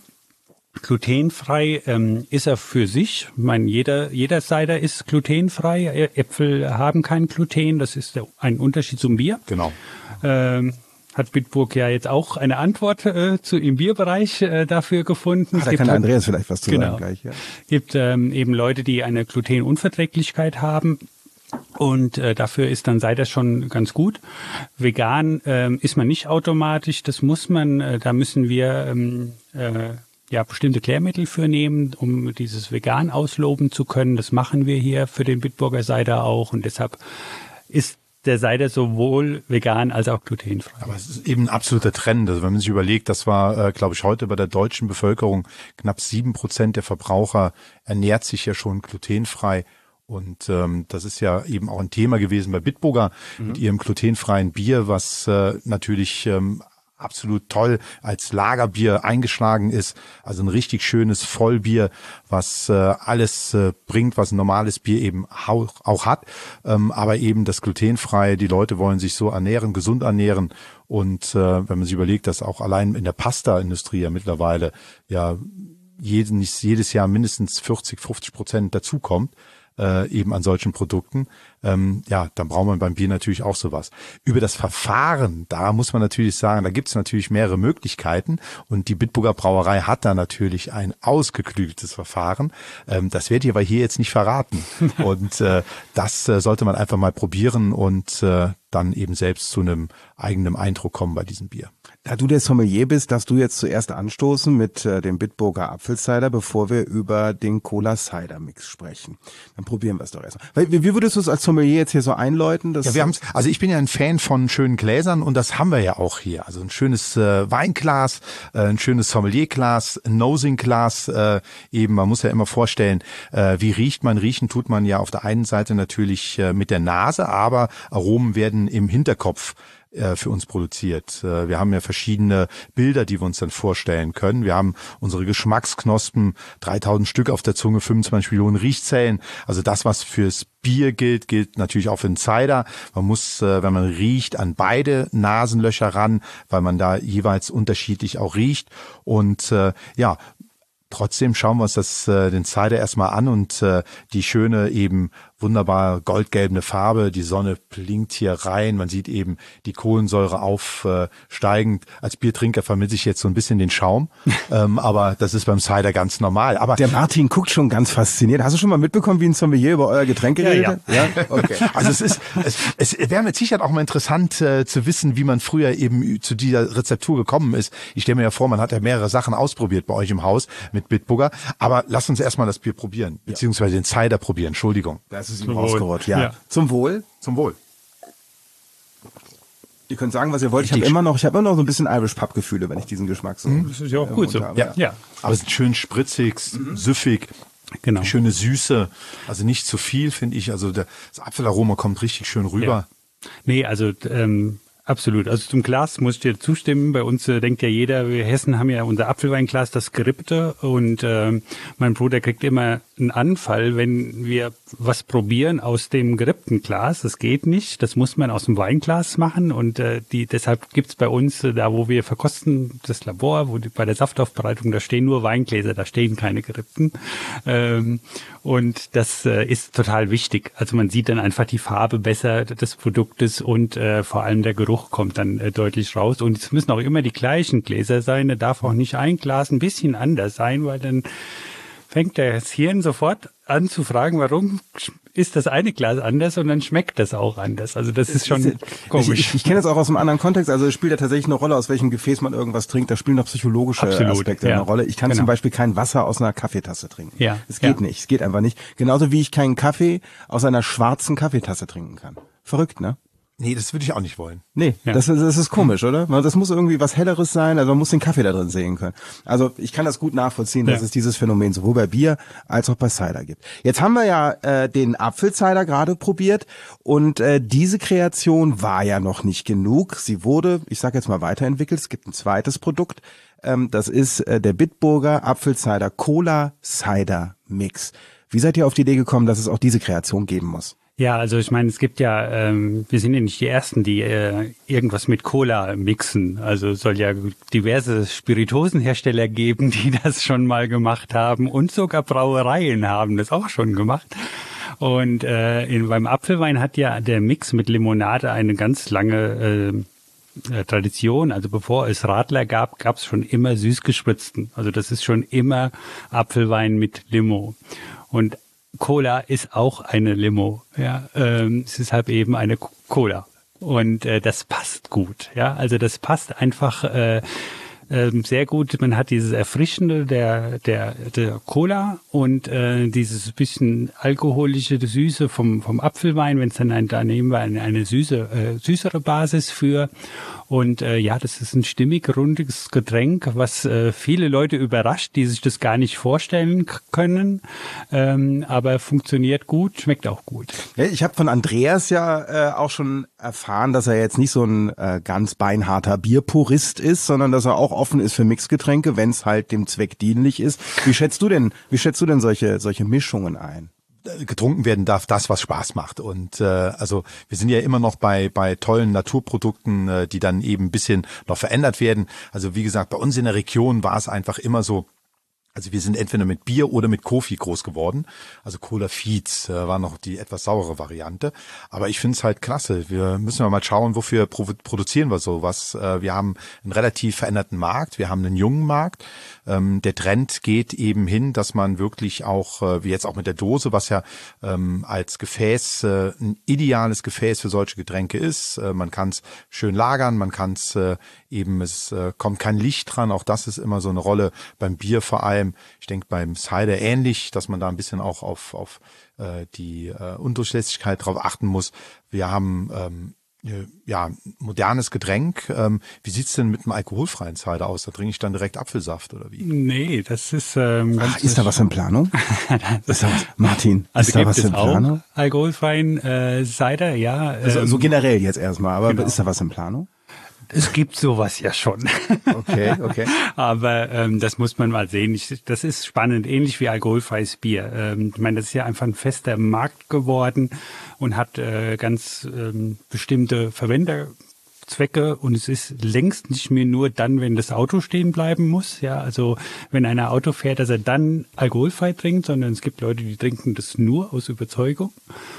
Glutenfrei ähm, ist er für sich. Ich meine, jeder, jeder Cider ist glutenfrei. Äpfel haben kein Gluten. Das ist der, ein Unterschied zum Bier. Genau. Ähm, hat Bitburg ja jetzt auch eine Antwort äh, zu im Bierbereich äh, dafür gefunden. Ah, da kann der Andreas vielleicht was zu genau, sagen gleich. Ja. Gibt ähm, eben Leute, die eine Glutenunverträglichkeit haben. Und äh, dafür ist dann Cider schon ganz gut. Vegan ähm, ist man nicht automatisch. Das muss man, äh, da müssen wir ähm, äh, ja bestimmte Klärmittel für nehmen, um dieses vegan ausloben zu können. Das machen wir hier für den Bitburger Cider auch und deshalb ist der Cider sowohl vegan als auch glutenfrei. Aber es ist eben ein absoluter Trend. Also wenn man sich überlegt, das war, äh, glaube ich, heute bei der deutschen Bevölkerung knapp sieben Prozent der Verbraucher ernährt sich ja schon glutenfrei. Und ähm, das ist ja eben auch ein Thema gewesen bei Bitburger mhm. mit ihrem glutenfreien Bier, was äh, natürlich ähm, absolut toll als Lagerbier eingeschlagen ist. Also ein richtig schönes Vollbier, was äh, alles äh, bringt, was ein normales Bier eben auch, auch hat. Ähm, aber eben das glutenfreie, die Leute wollen sich so ernähren, gesund ernähren. Und äh, wenn man sich überlegt, dass auch allein in der Pasta-Industrie ja mittlerweile ja jeden, jedes Jahr mindestens vierzig, fünfzig Prozent dazukommt, äh, eben an solchen Produkten, ähm, ja, dann braucht man beim Bier natürlich auch sowas. Über das Verfahren, da muss man natürlich sagen, da gibt es natürlich mehrere Möglichkeiten und die Bitburger Brauerei hat da natürlich ein ausgeklügeltes Verfahren. Ähm, das werde ich aber hier jetzt nicht verraten. Und äh, das äh, sollte man einfach mal probieren und äh, dann eben selbst zu einem eigenen Eindruck kommen bei diesem Bier. Da du der Sommelier bist, darfst du jetzt zuerst anstoßen mit äh, dem Bitburger Apfelcider, bevor wir über den Cola-Cider-Mix sprechen. Dann probieren wir es doch erstmal. Wie, wie würdest du es als Sommelier jetzt hier so einläuten? Dass ja, wir haben's, also ich bin ja ein Fan von schönen Gläsern und das haben wir ja auch hier. Also ein schönes äh, Weinglas, äh, ein schönes Sommelierglas, ein Nosing-Glas. Äh, eben, man muss ja immer vorstellen, äh, wie riecht man? Riechen tut man ja auf der einen Seite natürlich äh, mit der Nase, aber Aromen werden im Hinterkopf für uns produziert. Wir haben ja verschiedene Bilder, die wir uns dann vorstellen können. Wir haben unsere Geschmacksknospen, dreitausend Stück auf der Zunge, fünfundzwanzig Millionen Riechzellen. Also das, was fürs Bier gilt, gilt natürlich auch für den Cider. Man muss, wenn man riecht, an beide Nasenlöcher ran, weil man da jeweils unterschiedlich auch riecht. Und ja, trotzdem schauen wir uns das, den Cider erstmal an und die schöne eben wunderbar goldgelbe Farbe, die Sonne blinkt hier rein, man sieht eben die Kohlensäure aufsteigend. Als Biertrinker vermisse ich jetzt so ein bisschen den Schaum, ähm, aber das ist beim Cider ganz normal. Aber der Martin guckt schon ganz fasziniert. Hast du schon mal mitbekommen, wie ein Sommelier über euer Getränk geredet hat? Ja, ja. ja? Okay. Also es ist, es, es wäre mit Sicherheit auch mal interessant äh, zu wissen, wie man früher eben zu dieser Rezeptur gekommen ist. Ich stelle mir ja vor, man hat ja mehrere Sachen ausprobiert bei euch im Haus mit Bitburger, aber lasst uns erstmal das Bier probieren, beziehungsweise den Cider probieren, Entschuldigung. Das ist ihm rausgerutscht, ja. ja. Zum Wohl. Zum Wohl. Ihr könnt sagen, was ihr wollt. Ich habe immer noch, ich habe immer noch so ein bisschen Irish Pub Gefühle, wenn ich diesen Geschmack so. Das ist ja auch gut so. Ja. ja. Aber es ist schön spritzig, mhm. süffig. Genau. Schöne Süße. Also nicht zu viel, finde ich. Also der, das Apfelaroma kommt richtig schön rüber. Ja. Nee, also ähm, Absolut. Also zum Glas muss ich dir zustimmen. Bei uns äh, denkt ja jeder, wir Hessen haben ja unser Apfelweinglas, das gerippte. Und äh, mein Bruder kriegt immer einen Anfall, wenn wir was probieren aus dem gerippten Glas. Das geht nicht. Das muss man aus dem Weinglas machen. Und äh, die deshalb gibt's bei uns, äh, da wo wir verkosten, das Labor, wo die, bei der Saftaufbereitung, da stehen nur Weingläser, da stehen keine gerippten. Ähm, und das äh, ist total wichtig. Also man sieht dann einfach die Farbe besser des Produktes und äh, vor allem der Geruch kommt dann äh, deutlich raus. Und es müssen auch immer die gleichen Gläser sein. Da darf auch nicht ein Glas ein bisschen anders sein, weil dann fängt das Hirn sofort an zu fragen, warum ist das eine Glas anders und dann schmeckt das auch anders. Also das ist schon komisch. Ich, ich, ich kenne das auch aus einem anderen Kontext. Also es spielt ja tatsächlich eine Rolle, aus welchem Gefäß man irgendwas trinkt. Da spielen auch psychologische Absolut, Aspekte ja. eine Rolle. Ich kann Genau. zum Beispiel kein Wasser aus einer Kaffeetasse trinken. Ja. Es geht ja. nicht. Es geht einfach nicht. Genauso wie ich keinen Kaffee aus einer schwarzen Kaffeetasse trinken kann. Verrückt, ne? Nee, das würde ich auch nicht wollen. Nee, Ja. das, ist, das ist komisch, oder? Das muss irgendwie was Helleres sein, also man muss den Kaffee da drin sehen können. Also ich kann das gut nachvollziehen, dass Ja. es dieses Phänomen sowohl bei Bier als auch bei Cider gibt. Jetzt haben wir ja äh, den Apfelcider gerade probiert und äh, diese Kreation war ja noch nicht genug. Sie wurde, ich sage jetzt mal, weiterentwickelt. Es gibt ein zweites Produkt, ähm, das ist äh, der Bitburger Apfelcider Cola Cider Mix. Wie seid ihr auf die Idee gekommen, dass es auch diese Kreation geben muss? Ja, also ich meine, es gibt ja, ähm, wir sind ja nicht die Ersten, die äh, irgendwas mit Cola mixen. Also es soll ja diverse Spirituosenhersteller geben, die das schon mal gemacht haben und sogar Brauereien haben das auch schon gemacht. Und äh, in, beim Apfelwein hat ja der Mix mit Limonade eine ganz lange äh, äh, Tradition. Also bevor es Radler gab, gab es schon immer süßgespritzten. Also das ist schon immer Apfelwein mit Limo. Und Cola ist auch eine Limo, ja, ähm, es ist halt eben eine Cola und äh, das passt gut, ja, also das passt einfach äh, äh, sehr gut. Man hat dieses Erfrischende der der der Cola und äh, dieses bisschen alkoholische Süße vom vom Apfelwein, wenn es dann ein, da nehmen wir eine, eine süße äh, süßere Basis für. Und äh, ja, das ist ein stimmig, rundiges Getränk, was äh, viele Leute überrascht, die sich das gar nicht vorstellen k- können. Ähm, aber funktioniert gut, schmeckt auch gut. Ja, ich habe von Andreas ja äh, auch schon erfahren, dass er jetzt nicht so ein äh, ganz beinharter Bierpurist ist, sondern dass er auch offen ist für Mixgetränke, wenn es halt dem Zweck dienlich ist. Wie schätzt du denn, wie schätzt du denn solche solche Mischungen ein? Getrunken werden darf das, was Spaß macht. Und äh, also wir sind ja immer noch bei bei tollen Naturprodukten, äh, die dann eben ein bisschen noch verändert werden. Also wie gesagt, bei uns in der Region war es einfach immer so, also wir sind entweder mit Bier oder mit Kofi groß geworden. Also Cola Fietz äh, war noch die etwas saure Variante. Aber ich finde es halt klasse. Wir müssen mal schauen, wofür pro- produzieren wir sowas. Äh, wir haben einen relativ veränderten Markt. Wir haben einen jungen Markt. Ähm, der Trend geht eben hin, dass man wirklich auch, äh, wie jetzt auch mit der Dose, was ja ähm, als Gefäß äh, ein ideales Gefäß für solche Getränke ist. Äh, man kann es schön lagern, man kann es äh, eben, es äh, kommt kein Licht dran. Auch das ist immer so eine Rolle beim Bier vor allem. Ich denke beim Cider ähnlich, dass man da ein bisschen auch auf, auf äh, die äh, Undurchlässigkeit drauf achten muss. Wir haben ähm, ja ein modernes Getränk. Ähm, wie sieht's denn mit einem alkoholfreien Cider aus? Da trinke ich dann direkt Apfelsaft oder wie? Nee, das ist ähm, ganz Ach, ist da was in Planung? ist da was, Martin, also ist da gibt was es in Planung? auch alkoholfreien äh, Cider, ja. Also, ähm, so generell jetzt erstmal, aber genau. ist da was in Planung? Es gibt sowas ja schon. Okay, okay. Aber ähm, das muss man mal sehen. Ich, das ist spannend, ähnlich wie alkoholfreies Bier. Ähm, ich meine, das ist ja einfach ein fester Markt geworden und hat äh, ganz ähm, bestimmte Verwenderzwecke. Und es ist längst nicht mehr nur dann, wenn das Auto stehen bleiben muss. Ja, also wenn einer Auto fährt, dass er dann alkoholfrei trinkt, sondern es gibt Leute, die trinken das nur aus Überzeugung.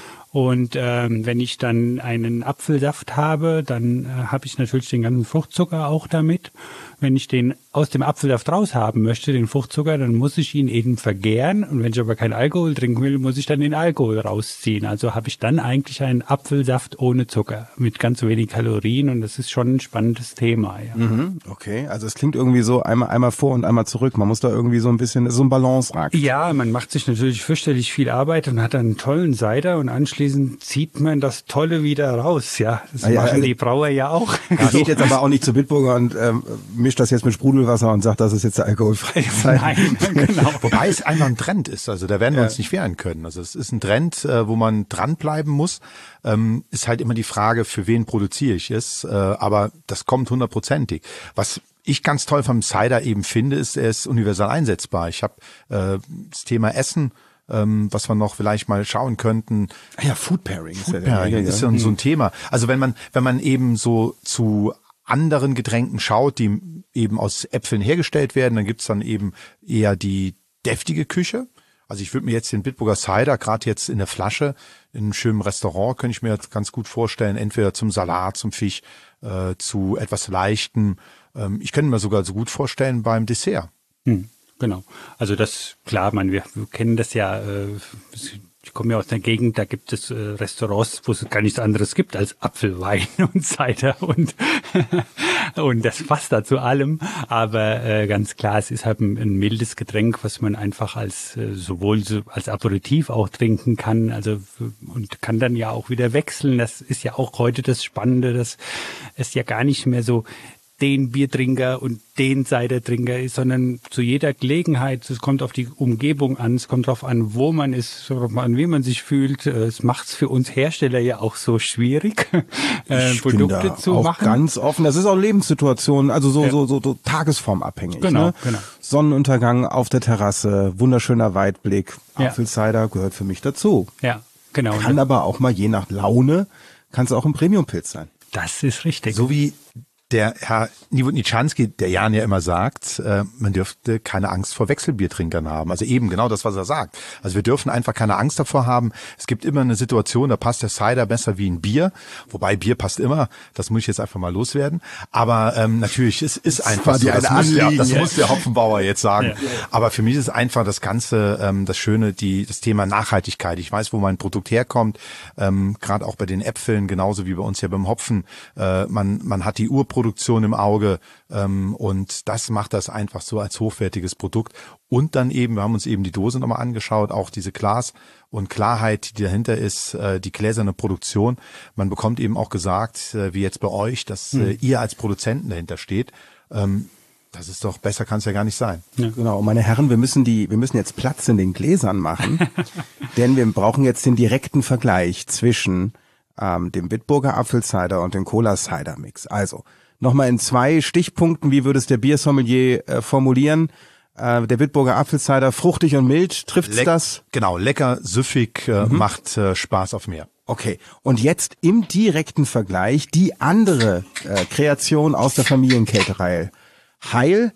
Und ähm, wenn ich dann einen Apfelsaft habe, dann äh, habe ich natürlich den ganzen Fruchtzucker auch damit. Wenn ich den aus dem Apfelsaft raus haben möchte, den Fruchtzucker, dann muss ich ihn eben vergären. Und wenn ich aber keinen Alkohol trinken will, muss ich dann den Alkohol rausziehen. Also habe ich dann eigentlich einen Apfelsaft ohne Zucker mit ganz wenig Kalorien. Und das ist schon ein spannendes Thema. Ja. Mhm, okay, also es klingt irgendwie so einmal einmal vor und einmal zurück. Man muss da irgendwie so ein bisschen, so ein Balanceakt. Ja, man macht sich natürlich fürchterlich viel Arbeit und hat dann einen tollen Cider und anschließend zieht man das Tolle wieder raus. Ja, das Ah, ja, machen also- die Brauer ja auch. Ich geht jetzt aber auch nicht zu Bitburger und ähm, mische das jetzt mit Sprudelwasser und sage, das ist jetzt der alkoholfreie Cider. Nein, genau. Wobei es einfach ein Trend ist, also da werden wir Ja. uns nicht wehren können. Also es ist ein Trend, äh, wo man dranbleiben muss. Ähm, ist halt immer die Frage, für wen produziere ich es, äh, aber das kommt hundertprozentig. Was ich ganz toll vom Cider eben finde, ist, er ist universal einsetzbar. Ich habe äh, das Thema Essen, ähm, was wir noch vielleicht mal schauen könnten. Ah ja, Food Pairing. ist ja der Ja, Regel, ist ja. ja so ein Thema. Also wenn man, wenn man eben so zu anderen Getränken schaut, die eben aus Äpfeln hergestellt werden, dann gibt's dann eben eher die deftige Küche. Also ich würde mir jetzt den Bitburger Cider, gerade jetzt in der Flasche, in einem schönen Restaurant, könnte ich mir jetzt ganz gut vorstellen, entweder zum Salat, zum Fisch, äh, zu etwas Leichtem. Ähm, ich könnte mir sogar so gut vorstellen beim Dessert. Hm, genau. Also das, klar, man, wir, wir kennen das ja, äh, ich komme ja aus der Gegend, da gibt es äh, Restaurants, wo es gar nichts anderes gibt als Apfelwein und Cider und und das passt da zu allem. Aber äh, ganz klar, es ist halt ein, ein mildes Getränk, was man einfach als äh, sowohl so, als Aperitif auch trinken kann, also und kann dann ja auch wieder wechseln. Das ist ja auch heute das Spannende, dass es ja gar nicht mehr so den Biertrinker und den Cidertrinker ist, sondern zu jeder Gelegenheit, es kommt auf die Umgebung an, es kommt darauf an, wo man ist, an wie man sich fühlt. Es macht es für uns Hersteller ja auch so schwierig, äh, Ich bin Produkte da zu auch machen. ganz offen. Das ist auch Lebenssituation, also so, Ja. so, so, so tagesformabhängig. Genau, ne? genau. Sonnenuntergang auf der Terrasse, wunderschöner Weitblick. Ja. Apfelcider gehört für mich dazu. Ja, genau. Kann aber auch mal je nach Laune, kann es auch ein Premiumpilz sein. Das ist richtig. So wie der Herr Nowotniczanski, der Jan ja immer sagt, äh, man dürfte keine Angst vor Wechselbiertrinkern haben. Also eben genau das, was er sagt. Also wir dürfen einfach keine Angst davor haben. Es gibt immer eine Situation, da passt der Cider besser wie ein Bier. Wobei Bier passt immer. Das muss ich jetzt einfach mal loswerden. Aber ähm, natürlich, es ist einfach war so. dir Das, ein muss der, Anliegen, das ja. muss der Hopfenbauer jetzt sagen. Ja. Aber für mich ist einfach das Ganze, ähm, das Schöne, die das Thema Nachhaltigkeit. Ich weiß, wo mein Produkt herkommt. Ähm, Gerade auch bei den Äpfeln, genauso wie bei uns ja beim Hopfen. Äh, man, man hat die Urproduktion im Auge ähm, und das macht das einfach so als hochwertiges Produkt. Und dann eben, wir haben uns eben die Dose nochmal angeschaut, auch diese Glas und Klarheit, die dahinter ist, äh, die gläserne Produktion. Man bekommt eben auch gesagt, äh, wie jetzt bei euch, dass äh, ihr als Produzenten dahinter steht. Ähm, das ist doch, besser kann es ja gar nicht sein. Ja. Genau, und meine Herren, wir müssen die, wir müssen jetzt Platz in den Gläsern machen, denn wir brauchen jetzt den direkten Vergleich zwischen ähm, dem Bitburger Apfelcider und dem Cola Cider Mix. Also nochmal in zwei Stichpunkten, wie würde es der Biersommelier äh, formulieren? Äh, der Bitburger Apfelcider, fruchtig und mild, trifft's Leck- das? Genau, lecker, süffig, äh, macht äh, Spaß auf mehr. Okay, und jetzt im direkten Vergleich die andere äh, Kreation aus der Familienkälterei. Heil,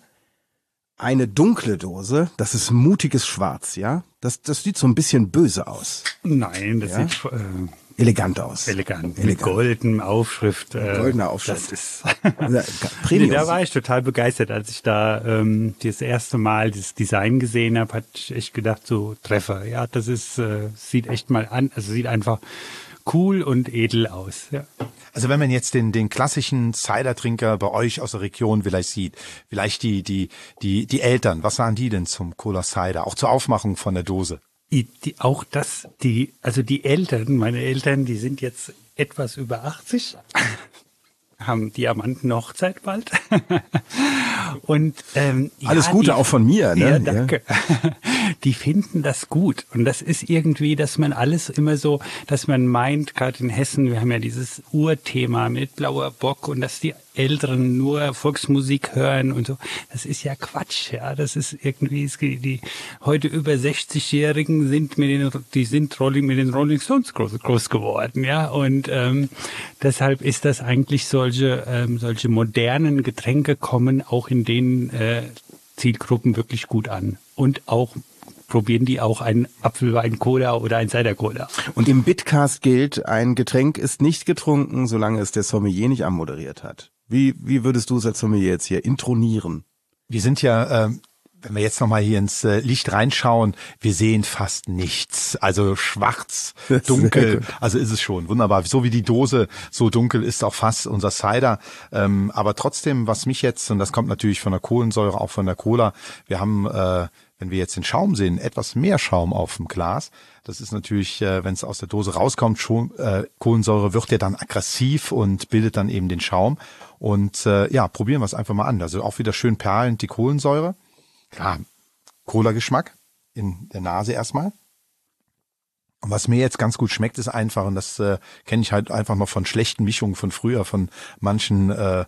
eine dunkle Dose, das ist mutiges Schwarz, ja? Das, das sieht so ein bisschen böse aus. Nein, das Ja? sieht äh, Elegant aus. elegant, mit Elegant. goldenem Aufschrift. Äh, Goldener Aufschrift. Das ist Ja, Nee, Premium. da war ich total begeistert, als ich da ähm, das erste Mal das Design gesehen habe, hatte ich echt gedacht, so Treffer. Ja, das ist äh, sieht echt mal an, also sieht einfach cool und edel aus. Ja. Also wenn man jetzt den den klassischen Cider-Trinker bei euch aus der Region vielleicht sieht, vielleicht die die die die Eltern, was sagen die denn zum Cola Cider, auch zur Aufmachung von der Dose? Die, die, auch das, die, also die Eltern, meine Eltern, die sind jetzt etwas über achtzig, haben Diamantenhochzeit bald. Und ähm, Alles ja, Gute die, auch von mir, ne? Ja, danke. Die finden das gut. Und das ist irgendwie, dass man alles immer so, dass man meint, gerade in Hessen, wir haben ja dieses Urthema mit Blauer Bock und dass die Älteren nur Volksmusik hören und so. Das ist ja Quatsch, ja. Das ist irgendwie, es geht- die heute über sechzig-Jährigen sind mit den, die sind Rolling, mit den Rolling Stones groß, groß geworden, ja. Und ähm, deshalb ist das eigentlich solche, ähm, solche modernen Getränke kommen auch in den äh, Zielgruppen wirklich gut an. Und auch probieren die auch einen Apfelwein-Cola oder ein Cider-Cola. Und im Bitcast gilt, ein Getränk ist nicht getrunken, solange es der Sommelier nicht anmoderiert hat. Wie, wie würdest du es als Sommelier jetzt hier intronieren? Wir sind ja, ähm, wenn wir jetzt nochmal hier ins äh, Licht reinschauen, wir sehen fast nichts. Also schwarz, Das ist sehr dunkel, gut. also ist es schon wunderbar. So wie die Dose so dunkel ist auch fast unser Cider. Ähm, aber trotzdem, was mich jetzt, und das kommt natürlich von der Kohlensäure, auch von der Cola, wir haben äh, wenn wir jetzt den Schaum sehen, etwas mehr Schaum auf dem Glas. Das ist natürlich, äh, wenn es aus der Dose rauskommt, schon äh, Kohlensäure wird ja dann aggressiv und bildet dann eben den Schaum. Und äh, ja, probieren wir es einfach mal an. Also auch wieder schön perlend die Kohlensäure. Klar, Cola-Geschmack in der Nase erstmal. Und was mir jetzt ganz gut schmeckt, ist einfach, und das äh, kenne ich halt einfach noch von schlechten Mischungen von früher, von manchen äh,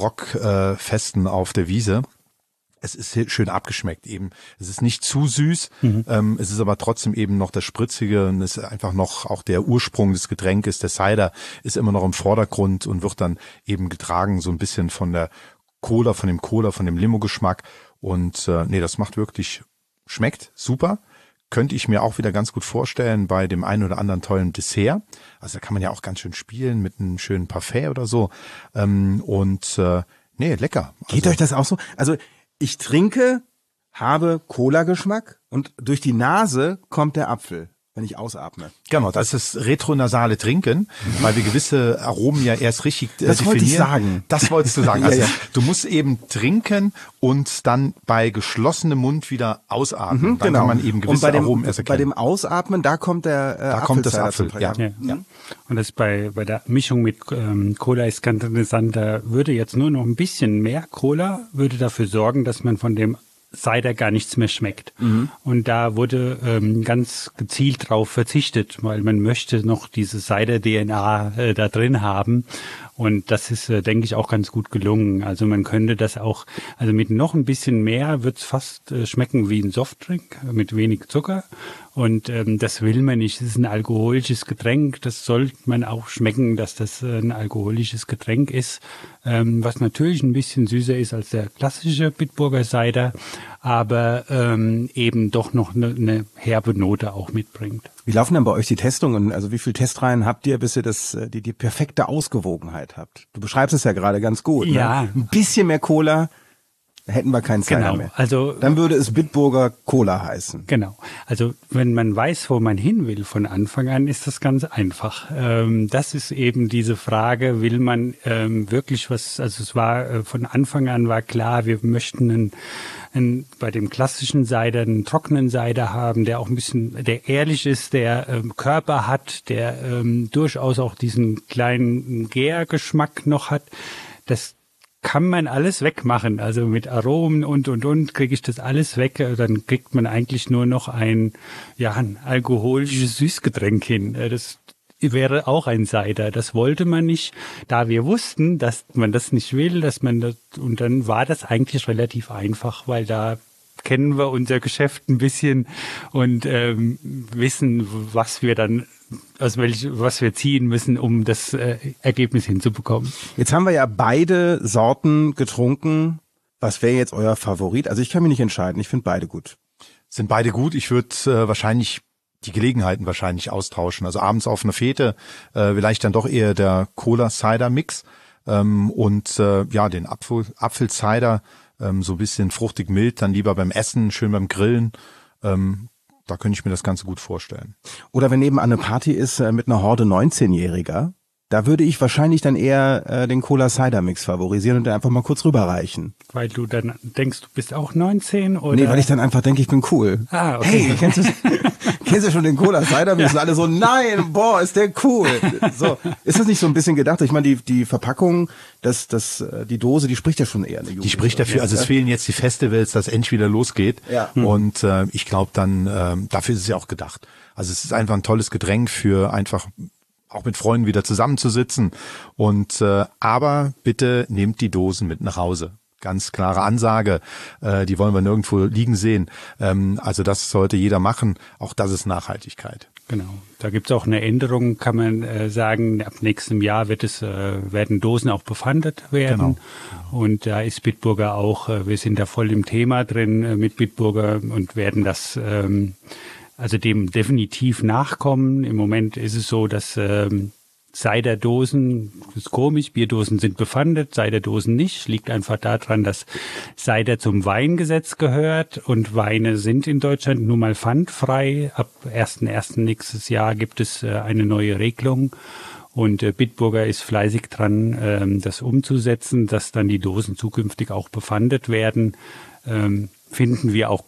Rockfesten äh, auf der Wiese. Es ist schön abgeschmeckt eben. Es ist nicht zu süß, mhm. ähm, es ist aber trotzdem eben noch das Spritzige und es ist einfach noch auch der Ursprung des Getränkes. Der Cider ist immer noch im Vordergrund und wird dann eben getragen so ein bisschen von der Cola, von dem Cola, von dem Limo-Geschmack. Und äh, nee, das macht wirklich, schmeckt super. Könnte ich mir auch wieder ganz gut vorstellen bei dem einen oder anderen tollen Dessert. Also da kann man ja auch ganz schön spielen mit einem schönen Parfait oder so. Ähm, und äh, nee, lecker. Geht also, euch das auch so? Also ich trinke, habe Cola-Geschmack und durch die Nase kommt der Apfel, wenn ich ausatme. Genau, das ist das retronasale Trinken, mhm. weil wir gewisse Aromen ja erst richtig äh, das definieren. wollte ich sagen. Das wolltest du sagen. Also ja, ja. du musst eben trinken und dann bei geschlossenem Mund wieder ausatmen. Mhm, dann genau. kann man eben gewisse und bei dem, Aromen erst erkennen. Bei dem Ausatmen, da kommt der äh, Da kommt das Apfel, ja. ja. ja. Und das bei, bei der Mischung mit ähm, Cola ist ganz interessant. Da würde jetzt nur noch ein bisschen mehr Cola, würde dafür sorgen, dass man von dem Cider gar nichts mehr schmeckt. Mhm. Und da wurde ähm, ganz gezielt drauf verzichtet, weil man möchte noch diese Cider-D N A äh, da drin haben. Und das ist, äh, denke ich, auch ganz gut gelungen. Also man könnte das auch, also mit noch ein bisschen mehr wird's fast äh, schmecken wie ein Softdrink mit wenig Zucker. Und ähm, das will man nicht. Das ist ein alkoholisches Getränk. Das sollte man auch schmecken, dass das äh, ein alkoholisches Getränk ist, ähm, was natürlich ein bisschen süßer ist als der klassische Bitburger Cider, aber ähm, eben doch noch eine, eine herbe Note auch mitbringt. Wie laufen denn bei euch die Testungen? Also wie viele Testreihen habt ihr, bis ihr das die, die perfekte Ausgewogenheit habt? Du beschreibst es ja gerade ganz gut. Ja. Ne? Ein bisschen mehr Cola, hätten wir keinen Cider genau. mehr. Also dann würde es Bitburger Cola heißen. Genau. Also wenn man weiß, wo man hin will von Anfang an, ist das ganz einfach. Ähm, das ist eben diese Frage, will man ähm, wirklich was, also es war äh, von Anfang an war klar, wir möchten einen, einen, bei dem klassischen Cider einen trockenen Cider haben, der auch ein bisschen, der ehrlich ist, der ähm, Körper hat, der ähm, durchaus auch diesen kleinen Gärgeschmack noch hat. Das kann man alles wegmachen, also mit Aromen und und und kriege ich das alles weg, dann kriegt man eigentlich nur noch ein ja ein alkoholisches Süßgetränk hin. Das wäre auch ein Cider. Das wollte man nicht, da wir wussten, dass man das nicht will, dass man das, und dann war das eigentlich relativ einfach, weil da kennen wir unser Geschäft ein bisschen und ähm, wissen, was wir dann aus welch, was wir ziehen müssen, um das äh, Ergebnis hinzubekommen. Jetzt haben wir ja beide Sorten getrunken. Was wäre jetzt euer Favorit? Also ich kann mich nicht entscheiden. Ich finde beide gut. Sind beide gut. Ich würde äh, wahrscheinlich die Gelegenheiten wahrscheinlich austauschen. Also abends auf einer Fete äh, vielleicht dann doch eher der Cola-Cider-Mix ähm, und äh, ja den Apfel, Apfel-Cider ähm, so ein bisschen fruchtig mild, dann lieber beim Essen, schön beim Grillen. Ähm, Da könnte ich mir das Ganze gut vorstellen. Oder wenn nebenan eine Party ist äh, mit einer Horde neunzehnjähriger, da würde ich wahrscheinlich dann eher äh, den Cola-Cider-Mix favorisieren und dann einfach mal kurz rüberreichen. Weil du dann denkst, du bist auch neunzehn? Oder? Nee, weil ich dann einfach denke, ich bin cool. Ah, okay. Hey, kennst du, kennst du schon den Cola-Cider-Mix? Ja. Und alle so, nein, boah, ist der cool. So, ist das nicht so ein bisschen gedacht? Ich meine, die die Verpackung, das das die Dose, die spricht ja schon eher eine Jugend. Die spricht dafür, also es fehlen jetzt die Festivals, dass endlich wieder losgeht. Ja. Und äh, ich glaube dann, äh, dafür ist es ja auch gedacht. Also es ist einfach ein tolles Getränk für einfach auch mit Freunden wieder zusammenzusitzen. Und äh, aber bitte nehmt die Dosen mit nach Hause. Ganz klare Ansage, äh, die wollen wir nirgendwo liegen sehen. Ähm, also das sollte jeder machen. Auch das ist Nachhaltigkeit. Genau. Da gibt es auch eine Änderung, kann man äh, sagen. Ab nächstem Jahr wird es äh, werden Dosen auch befandet werden. Genau. Und da ist Bitburger auch. Äh, wir sind da voll im Thema drin äh, mit Bitburger und werden das ähm, also dem definitiv nachkommen. Im Moment ist es so, dass ähm, Ciderdosen, das ist komisch, Bierdosen sind befandet, Ciderdosen nicht. Liegt einfach daran, dass Cider zum Weingesetz gehört und Weine sind in Deutschland nun mal pfandfrei. Ab ersten ersten nächstes Jahr gibt es äh, eine neue Regelung. Und äh, Bitburger ist fleißig dran, ähm, das umzusetzen, dass dann die Dosen zukünftig auch befandet werden. Ähm, finden wir auch gut.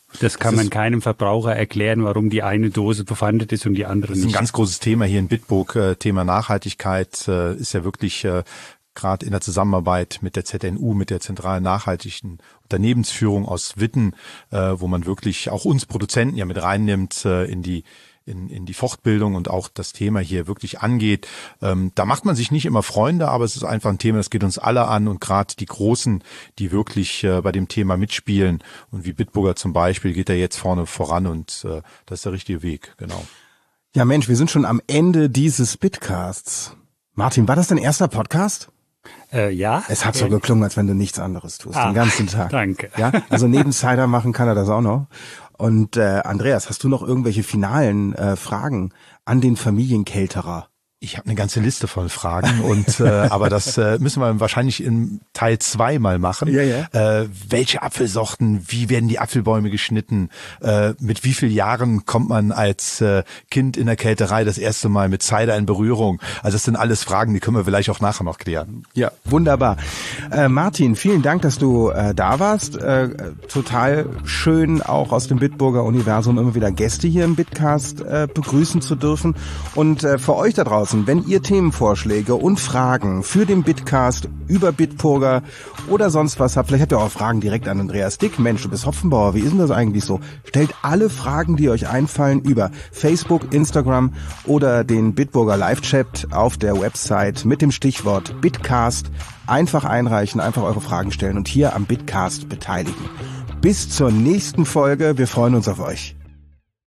Das kann das man keinem Verbraucher erklären, warum die eine Dose befandet ist und die andere nicht. Das ist ein ganz großes Thema hier in Bitburg. Äh, Thema Nachhaltigkeit äh, ist ja wirklich äh, gerade in der Zusammenarbeit mit der Z N U, mit der zentralen nachhaltigen Unternehmensführung aus Witten, äh, wo man wirklich auch uns Produzenten ja mit reinnimmt äh, in die in, in die Fortbildung und auch das Thema hier wirklich angeht. Ähm, da macht man sich nicht immer Freunde, aber es ist einfach ein Thema, das geht uns alle an und gerade die Großen, die wirklich äh, bei dem Thema mitspielen und wie Bitburger zum Beispiel, geht er jetzt vorne voran und äh, das ist der richtige Weg, genau. Ja Mensch, wir sind schon am Ende dieses Bitcasts. Martin, war das dein erster Podcast? Äh, ja. Es hat so geklungen, als wenn du nichts anderes tust, ah, den ganzen Tag. Danke. Ja, also neben Cider machen kann er das auch noch. Und äh, Andreas, hast du noch irgendwelche finalen äh, Fragen an den Familienkälterer? Ich habe eine ganze Liste von Fragen und äh, aber das äh, müssen wir wahrscheinlich in Teil zwei mal machen. Ja, ja. Äh, welche Apfelsorten, wie werden die Apfelbäume geschnitten? Äh, mit wie vielen Jahren kommt man als äh, Kind in der Kälterei das erste Mal mit Cider in Berührung? Also das sind alles Fragen, die können wir vielleicht auch nachher noch klären. Ja, wunderbar. Äh, Martin, vielen Dank, dass du äh, da warst. Äh, total schön, auch aus dem Bitburger Universum immer wieder Gäste hier im Bitcast äh, begrüßen zu dürfen. Und äh, für euch da draußen, wenn ihr Themenvorschläge und Fragen für den Bitcast über Bitburger oder sonst was habt, vielleicht habt ihr auch Fragen direkt an Andreas Dick. Mensch, du bist Hopfenbauer, wie ist denn das eigentlich so? Stellt alle Fragen, die euch einfallen, über Facebook, Instagram oder den Bitburger Live-Chat auf der Website mit dem Stichwort Bitcast. Einfach einreichen, einfach eure Fragen stellen und hier am Bitcast beteiligen. Bis zur nächsten Folge, wir freuen uns auf euch.